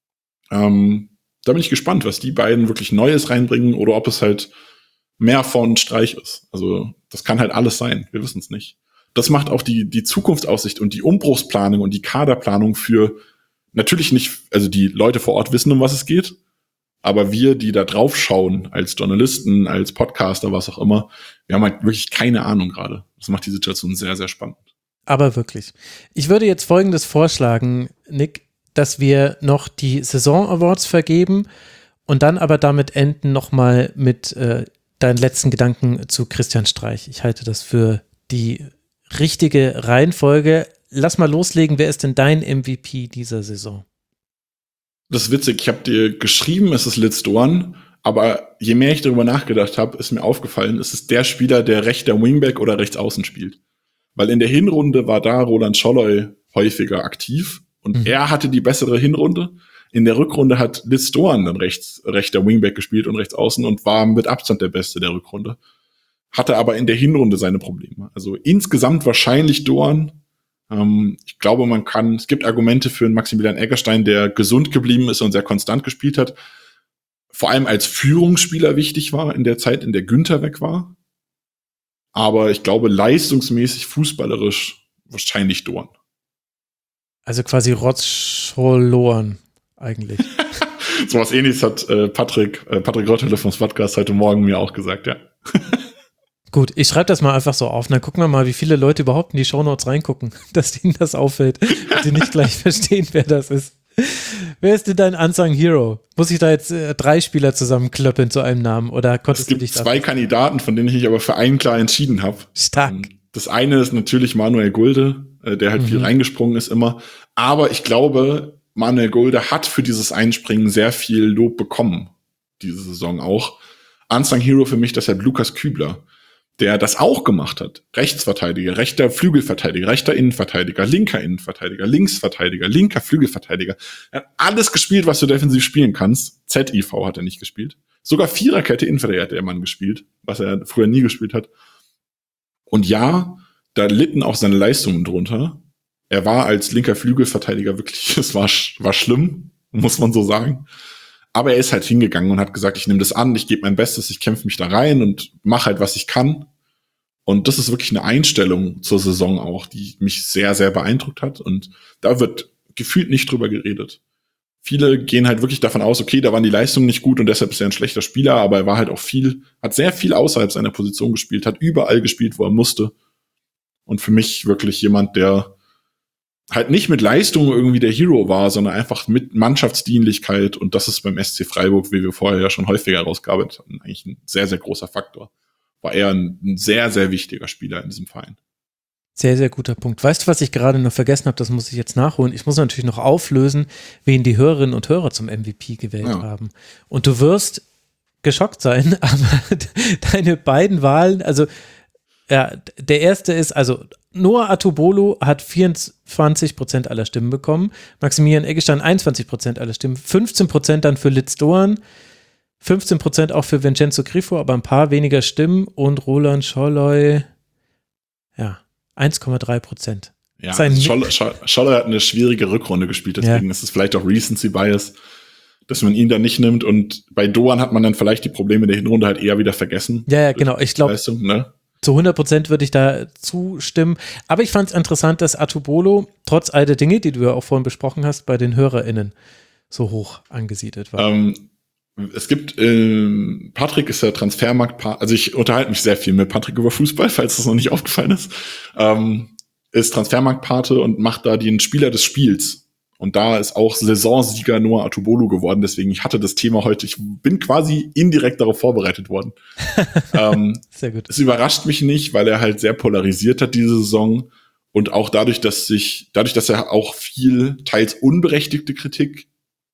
S5: Ähm, Da bin ich gespannt, was die beiden wirklich Neues reinbringen oder ob es halt mehr von Streich ist. Also das kann halt alles sein, wir wissen es nicht. Das macht auch die die Zukunftsaussicht und die Umbruchsplanung und die Kaderplanung für natürlich nicht, also die Leute vor Ort wissen, um was es geht, aber wir, die da drauf schauen, als Journalisten, als Podcaster, was auch immer, wir haben halt wirklich keine Ahnung gerade. Das macht die Situation sehr, sehr spannend.
S1: Aber wirklich. Ich würde jetzt Folgendes vorschlagen, Nick, dass wir noch die Saison-Awards vergeben und dann aber damit enden nochmal mit äh, deinen letzten Gedanken zu Christian Streich. Ich halte das für die richtige Reihenfolge. Lass mal loslegen. Wer ist denn dein M V P dieser Saison?
S5: Das ist witzig. Ich habe dir geschrieben, es ist Litz Doan, aber je mehr ich darüber nachgedacht habe, ist mir aufgefallen, es ist der Spieler, der rechter Wingback oder rechts außen spielt. Weil in der Hinrunde war da Roland Scholloy häufiger aktiv. Und mhm. er hatte die bessere Hinrunde. In der Rückrunde hat Litz Doan dann rechts, rechter Wingback gespielt und rechts außen und war mit Abstand der Beste der Rückrunde. Hatte aber in der Hinrunde seine Probleme. Also insgesamt wahrscheinlich Doan. Ähm, ich glaube, man kann, es gibt Argumente für einen Maximilian Eggestein, der gesund geblieben ist und sehr konstant gespielt hat. Vor allem als Führungsspieler wichtig war in der Zeit, in der Günther weg war. Aber ich glaube, leistungsmäßig, fußballerisch wahrscheinlich Doan.
S1: Also quasi Rotz-Scholoan eigentlich.
S5: So was Ähnliches hat äh, Patrick, äh, Patrick Rotthölle vom Podcast heute Morgen mir auch gesagt, ja.
S1: Gut, ich schreibe das mal einfach so auf. Dann gucken wir mal, wie viele Leute überhaupt in die Shownotes reingucken, dass denen das auffällt, dass sie nicht gleich verstehen, wer das ist. Wer ist denn dein Unsung Hero? Muss ich da jetzt äh, drei Spieler zusammenklöppeln zu einem Namen oder konntest
S5: es gibt
S1: du dich
S5: zwei Kandidaten, von denen ich mich aber für einen klar entschieden habe.
S1: Stark.
S5: Das eine ist natürlich Manuel Gulde, äh, der halt mhm. viel reingesprungen ist immer. Aber ich glaube, Manuel Gulde hat für dieses Einspringen sehr viel Lob bekommen, diese Saison auch. Unsung Hero für mich deshalb Lukas Kübler, der das auch gemacht hat. Rechtsverteidiger, rechter Flügelverteidiger, rechter Innenverteidiger, linker Innenverteidiger, Linksverteidiger, linker Flügelverteidiger. Er hat alles gespielt, was du defensiv spielen kannst. Z I V hat er nicht gespielt. Sogar Viererkette Innenverteidiger hat der Mann gespielt, was er früher nie gespielt hat. Und ja, da litten auch seine Leistungen drunter. Er war als linker Flügelverteidiger wirklich, es war, war schlimm, muss man so sagen. Aber er ist halt hingegangen und hat gesagt, ich nehme das an, ich gebe mein Bestes, ich kämpfe mich da rein und mache halt, was ich kann. Und das ist wirklich eine Einstellung zur Saison auch, die mich sehr, sehr beeindruckt hat. Und da wird gefühlt nicht drüber geredet. Viele gehen halt wirklich davon aus, okay, da waren die Leistungen nicht gut und deshalb ist er ein schlechter Spieler, aber er war halt auch viel, hat sehr viel außerhalb seiner Position gespielt, hat überall gespielt, wo er musste. Und für mich wirklich jemand, der halt nicht mit Leistung irgendwie der Hero war, sondern einfach mit Mannschaftsdienlichkeit. Und das ist beim S C Freiburg, wie wir vorher ja schon häufiger herausgearbeitet haben, eigentlich ein sehr, sehr großer Faktor. War er ein, ein sehr, sehr wichtiger Spieler in diesem Verein.
S1: Sehr, sehr guter Punkt. Weißt du, was ich gerade noch vergessen habe? Das muss ich jetzt nachholen. Ich muss natürlich noch auflösen, wen die Hörerinnen und Hörer zum M V P gewählt ja. haben. Und du wirst geschockt sein, aber deine beiden Wahlen, also ja, der erste ist, also Noah Atubolo hat vierundzwanzig Prozent aller Stimmen bekommen, Maximilian Eggestein einundzwanzig Prozent aller Stimmen, fünfzehn Prozent dann für Litz Doan, fünfzehn Prozent auch für Vincenzo Grifo, aber ein paar weniger Stimmen und Roland Scholloy, ja, eins Komma drei Prozent.
S5: Ja, Scholloy, Scholloy hat eine schwierige Rückrunde gespielt, deswegen ja. ist es vielleicht auch Recency Bias, dass man ihn da nicht nimmt und bei Doan hat man dann vielleicht die Probleme der Hinrunde halt eher wieder vergessen.
S1: Ja, ja, genau, ich glaube,
S5: ne?
S1: Zu hundert Prozent würde ich da zustimmen. Aber ich fand es interessant, dass Atubolo trotz all der Dinge, die du ja auch vorhin besprochen hast, bei den HörerInnen so hoch angesiedelt war.
S5: Ähm, es gibt, ähm, Patrick ist ja Transfermarkt, also ich unterhalte mich sehr viel mit Patrick über Fußball, falls das noch nicht aufgefallen ist, ähm, ist Transfermarktpate und macht da den Spieler des Spiels. Und da ist auch Saisonsieger Noah Atubolo geworden. Deswegen, ich hatte das Thema heute, ich bin quasi indirekt darauf vorbereitet worden. ähm,
S1: sehr gut.
S5: Es überrascht mich nicht, weil er halt sehr polarisiert hat diese Saison. Und auch dadurch, dass sich, dadurch, dass er auch viel, teils unberechtigte Kritik,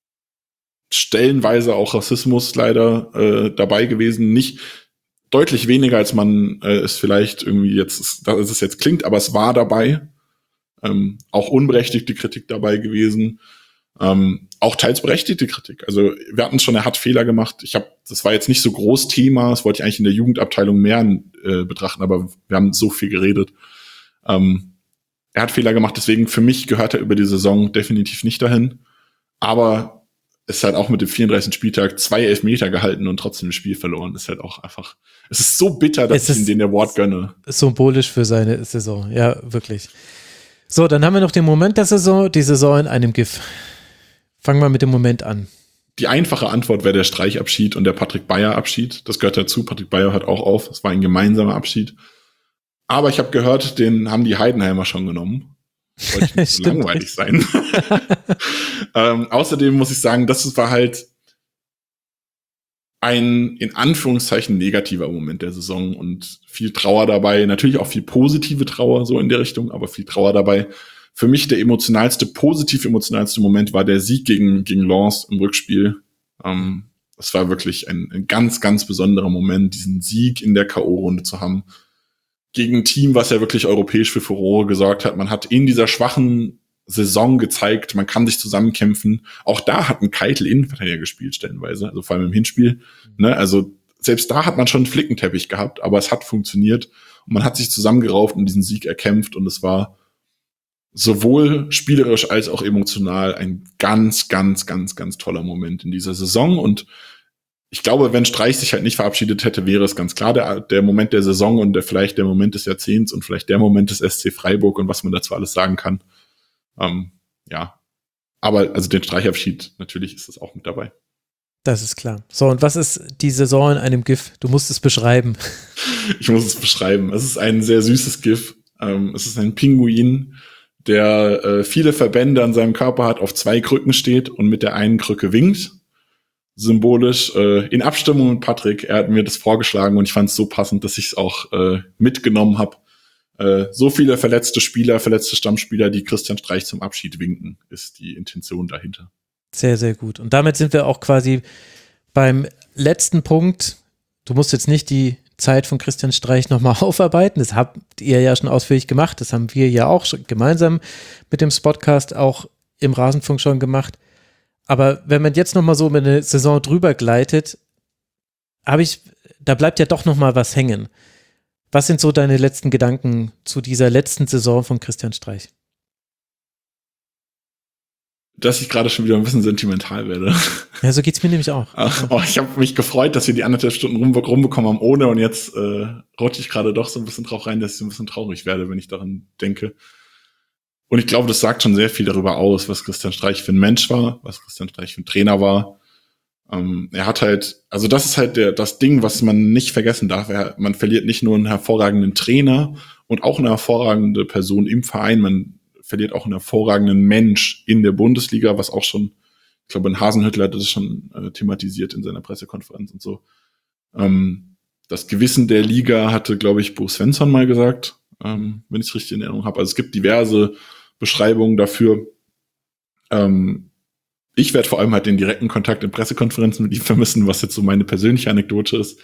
S5: stellenweise auch Rassismus leider äh, dabei gewesen, nicht deutlich weniger, als man äh, es vielleicht irgendwie jetzt, dass es jetzt klingt, aber es war dabei. Ähm, auch unberechtigte Kritik dabei gewesen, ähm, auch teils berechtigte Kritik. Also wir hatten schon, er hat Fehler gemacht. Ich habe, das war jetzt nicht so groß Thema, das wollte ich eigentlich in der Jugendabteilung mehr äh, betrachten, aber wir haben so viel geredet. Ähm, er hat Fehler gemacht, deswegen für mich gehört er über die Saison definitiv nicht dahin. Aber es ist halt auch mit dem vierunddreißigsten Spieltag zwei Elfmeter gehalten und trotzdem das Spiel verloren. Das ist halt auch einfach, es ist so bitter, dass ich ihm den Award gönne.
S1: Symbolisch für seine Saison, ja, wirklich. So, dann haben wir noch den Moment der Saison, die Saison in einem GIF. Fangen wir mit dem Moment an.
S5: Die einfache Antwort wäre der Streichabschied und der Patrick Bayer-Abschied. Das gehört dazu. Patrick Bayer hört auch auf. Es war ein gemeinsamer Abschied. Aber ich habe gehört, den haben die Heidenheimer schon genommen. Wollte ich nicht so langweilig sein. ähm, außerdem muss ich sagen, das war halt ein, in Anführungszeichen, negativer Moment der Saison und viel Trauer dabei, natürlich auch viel positive Trauer, so in der Richtung, aber viel Trauer dabei. Für mich der emotionalste, positiv emotionalste Moment war der Sieg gegen, gegen Lens im Rückspiel. Ähm, das war wirklich ein, ein ganz, ganz besonderer Moment, diesen Sieg in der K O-Runde zu haben. Gegen ein Team, was ja wirklich europäisch für Furore gesorgt hat. Man hat in dieser schwachen Saison gezeigt, man kann sich zusammenkämpfen. Auch da hat ein Keitel Innenverteidiger gespielt, stellenweise, also vor allem im Hinspiel. Ne? Also selbst da hat man schon einen Flickenteppich gehabt, aber es hat funktioniert und man hat sich zusammengerauft und diesen Sieg erkämpft und es war sowohl spielerisch als auch emotional ein ganz, ganz, ganz, ganz toller Moment in dieser Saison und ich glaube, wenn Streich sich halt nicht verabschiedet hätte, wäre es ganz klar der, der Moment der Saison und der vielleicht der Moment des Jahrzehnts und vielleicht der Moment des S C Freiburg und was man dazu alles sagen kann. Ähm, ja, aber also den Streichabschied, natürlich ist das auch mit dabei.
S1: Das ist klar. So, und was ist die Saison in einem GIF? Du musst es beschreiben.
S5: Ich muss es beschreiben. Es ist ein sehr süßes GIF. Ähm, es ist ein Pinguin, der äh, viele Verbände an seinem Körper hat, auf zwei Krücken steht und mit der einen Krücke winkt. Symbolisch, äh, in Abstimmung mit Patrick. Er hat mir das vorgeschlagen und ich fand es so passend, dass ich es auch äh, mitgenommen habe. Äh, so viele verletzte Spieler, verletzte Stammspieler, die Christian Streich zum Abschied winken, ist die Intention dahinter.
S1: Sehr, sehr gut. Und damit sind wir auch quasi beim letzten Punkt. Du musst jetzt nicht die Zeit von Christian Streich nochmal aufarbeiten. Das habt ihr ja schon ausführlich gemacht. Das haben wir ja auch schon gemeinsam mit dem Spotcast auch im Rasenfunk schon gemacht. Aber wenn man jetzt nochmal so über eine Saison drüber gleitet, habe ich, da bleibt ja doch nochmal was hängen. Was sind so deine letzten Gedanken zu dieser letzten Saison von Christian Streich?
S5: Dass ich gerade schon wieder ein bisschen sentimental werde.
S1: Ja, so geht's mir nämlich auch.
S5: Oh, ich habe mich gefreut, dass wir die anderthalb Stunden rum, rumbekommen haben ohne und jetzt äh, rutsche ich gerade doch so ein bisschen drauf rein, dass ich so ein bisschen traurig werde, wenn ich daran denke. Und ich glaube, das sagt schon sehr viel darüber aus, was Christian Streich für ein Mensch war, was Christian Streich für ein Trainer war. Ähm, er hat halt, also das ist halt der, das Ding, was man nicht vergessen darf. Er, man verliert nicht nur einen hervorragenden Trainer und auch eine hervorragende Person im Verein, man verliert auch einen hervorragenden Mensch in der Bundesliga, was auch schon, ich glaube, ein Hasenhüttl hat das schon äh, thematisiert in seiner Pressekonferenz und so. Ähm, das Gewissen der Liga hatte, glaube ich, Bo Svensson mal gesagt, ähm, wenn ich es richtig in Erinnerung habe. Also es gibt diverse Beschreibungen dafür. Ähm, ich werde vor allem halt den direkten Kontakt in Pressekonferenzen mit ihm vermissen, was jetzt so meine persönliche Anekdote ist.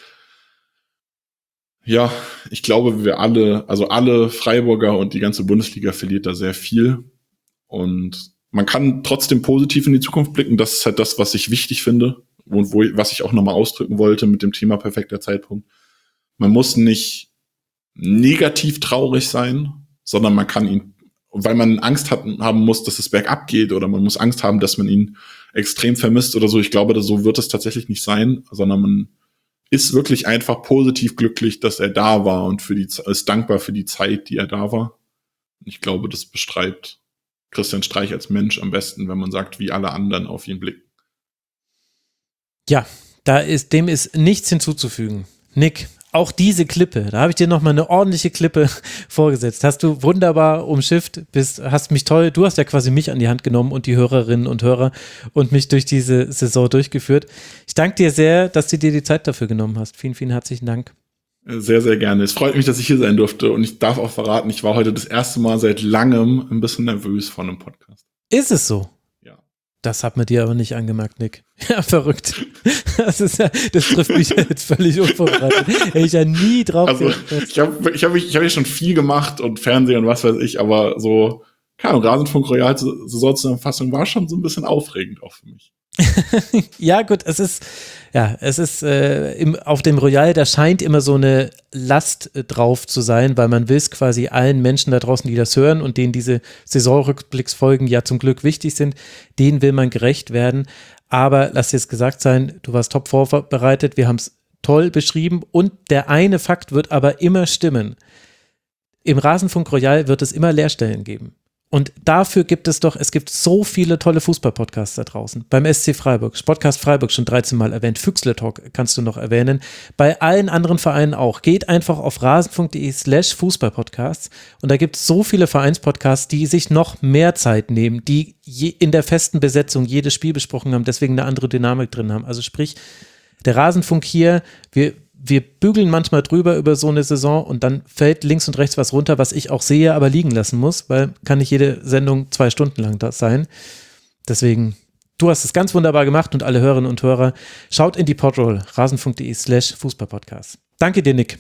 S5: Ja, ich glaube, wir alle, also alle Freiburger und die ganze Bundesliga verliert da sehr viel. Und man kann trotzdem positiv in die Zukunft blicken. Das ist halt das, was ich wichtig finde und wo, was ich auch nochmal ausdrücken wollte mit dem Thema perfekter Zeitpunkt. Man muss nicht negativ traurig sein, sondern man kann ihn, weil man Angst hat, haben muss, dass es bergab geht oder man muss Angst haben, dass man ihn extrem vermisst oder so. Ich glaube, so wird es tatsächlich nicht sein, sondern man ist wirklich einfach positiv glücklich, dass er da war und für die, ist dankbar für die Zeit, die er da war. Ich glaube, das beschreibt Christian Streich als Mensch am besten, wenn man sagt, wie alle anderen auf ihn blicken.
S1: Ja, da ist, dem ist nichts hinzuzufügen. Nick, auch diese Klippe, da habe ich dir nochmal eine ordentliche Klippe vorgesetzt. Hast du wunderbar umschifft, bist, hast mich toll, du hast ja quasi mich an die Hand genommen und die Hörerinnen und Hörer und mich durch diese Saison durchgeführt. Ich danke dir sehr, dass du dir die Zeit dafür genommen hast. Vielen, vielen herzlichen Dank.
S5: Sehr, sehr gerne. Es freut mich, dass ich hier sein durfte und ich darf auch verraten, ich war heute das erste Mal seit langem ein bisschen nervös vor einem Podcast.
S1: Ist es so?
S5: Ja.
S1: Das hat man dir aber nicht angemerkt, Nick. Ja, verrückt. Das ist ja, das trifft mich jetzt völlig unvorbereitet. Hätte ich ja nie drauf
S5: Also, gedacht. ich habe ich hab, ich hab ja schon viel gemacht und Fernsehen und was weiß ich, aber so, keine Ahnung, Rasenfunk Royal Saisonzusammenfassung war schon so ein bisschen aufregend auch für mich.
S1: Ja, gut, es ist, ja, es ist äh, im, auf dem Royal, da scheint immer so eine Last äh, drauf zu sein, weil man will es quasi allen Menschen da draußen, die das hören und denen diese Saisonrückblicksfolgen ja zum Glück wichtig sind, denen will man gerecht werden. Aber lass dir es gesagt sein, du warst top vorbereitet, wir haben es toll beschrieben und der eine Fakt wird aber immer stimmen. Im Rasenfunk Royal wird es immer Leerstellen geben. Und dafür gibt es doch, es gibt so viele tolle Fußball-Podcasts da draußen. Beim S C Freiburg, Sportcast Freiburg schon dreizehn Mal erwähnt, Füchsle Talk kannst du noch erwähnen. Bei allen anderen Vereinen auch. Geht einfach auf rasenfunk.de slash Fußball-Podcasts und da gibt es so viele Vereinspodcasts, die sich noch mehr Zeit nehmen, die je, in der festen Besetzung jedes Spiel besprochen haben, deswegen eine andere Dynamik drin haben. Also sprich, der Rasenfunk hier, wir Wir bügeln manchmal drüber über so eine Saison und dann fällt links und rechts was runter, was ich auch sehe, aber liegen lassen muss, weil kann nicht jede Sendung zwei Stunden lang da sein. Deswegen, du hast es ganz wunderbar gemacht und alle Hörerinnen und Hörer, schaut in die Podroll, rasenfunk.de slash Fußballpodcast. Danke dir, Nick.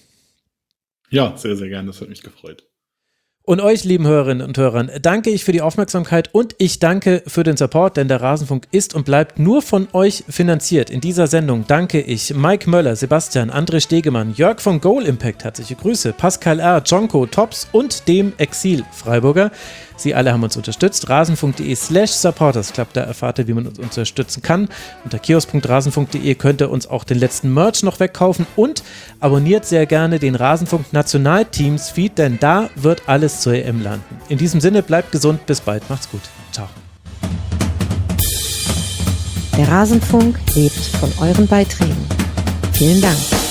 S5: Ja, sehr, sehr gerne, das hat mich gefreut.
S1: Und euch, lieben Hörerinnen und Hörern, danke ich für die Aufmerksamkeit und ich danke für den Support, denn der Rasenfunk ist und bleibt nur von euch finanziert. In dieser Sendung danke ich Mike Möller, Sebastian, André Stegemann, Jörg von Goal Impact, herzliche Grüße, Pascal R., Jonko, Tops und dem Exil-Freiburger. Sie alle haben uns unterstützt. Rasenfunk.de slash Supporters Club, da erfahrt ihr, wie man uns unterstützen kann. Unter kiosk punkt rasenfunk punkt de könnt ihr uns auch den letzten Merch noch wegkaufen und abonniert sehr gerne den Rasenfunk Nationalteams Feed, denn da wird alles zur E M landen. In diesem Sinne, bleibt gesund, bis bald, macht's gut. Ciao.
S2: Der Rasenfunk lebt von euren Beiträgen. Vielen Dank.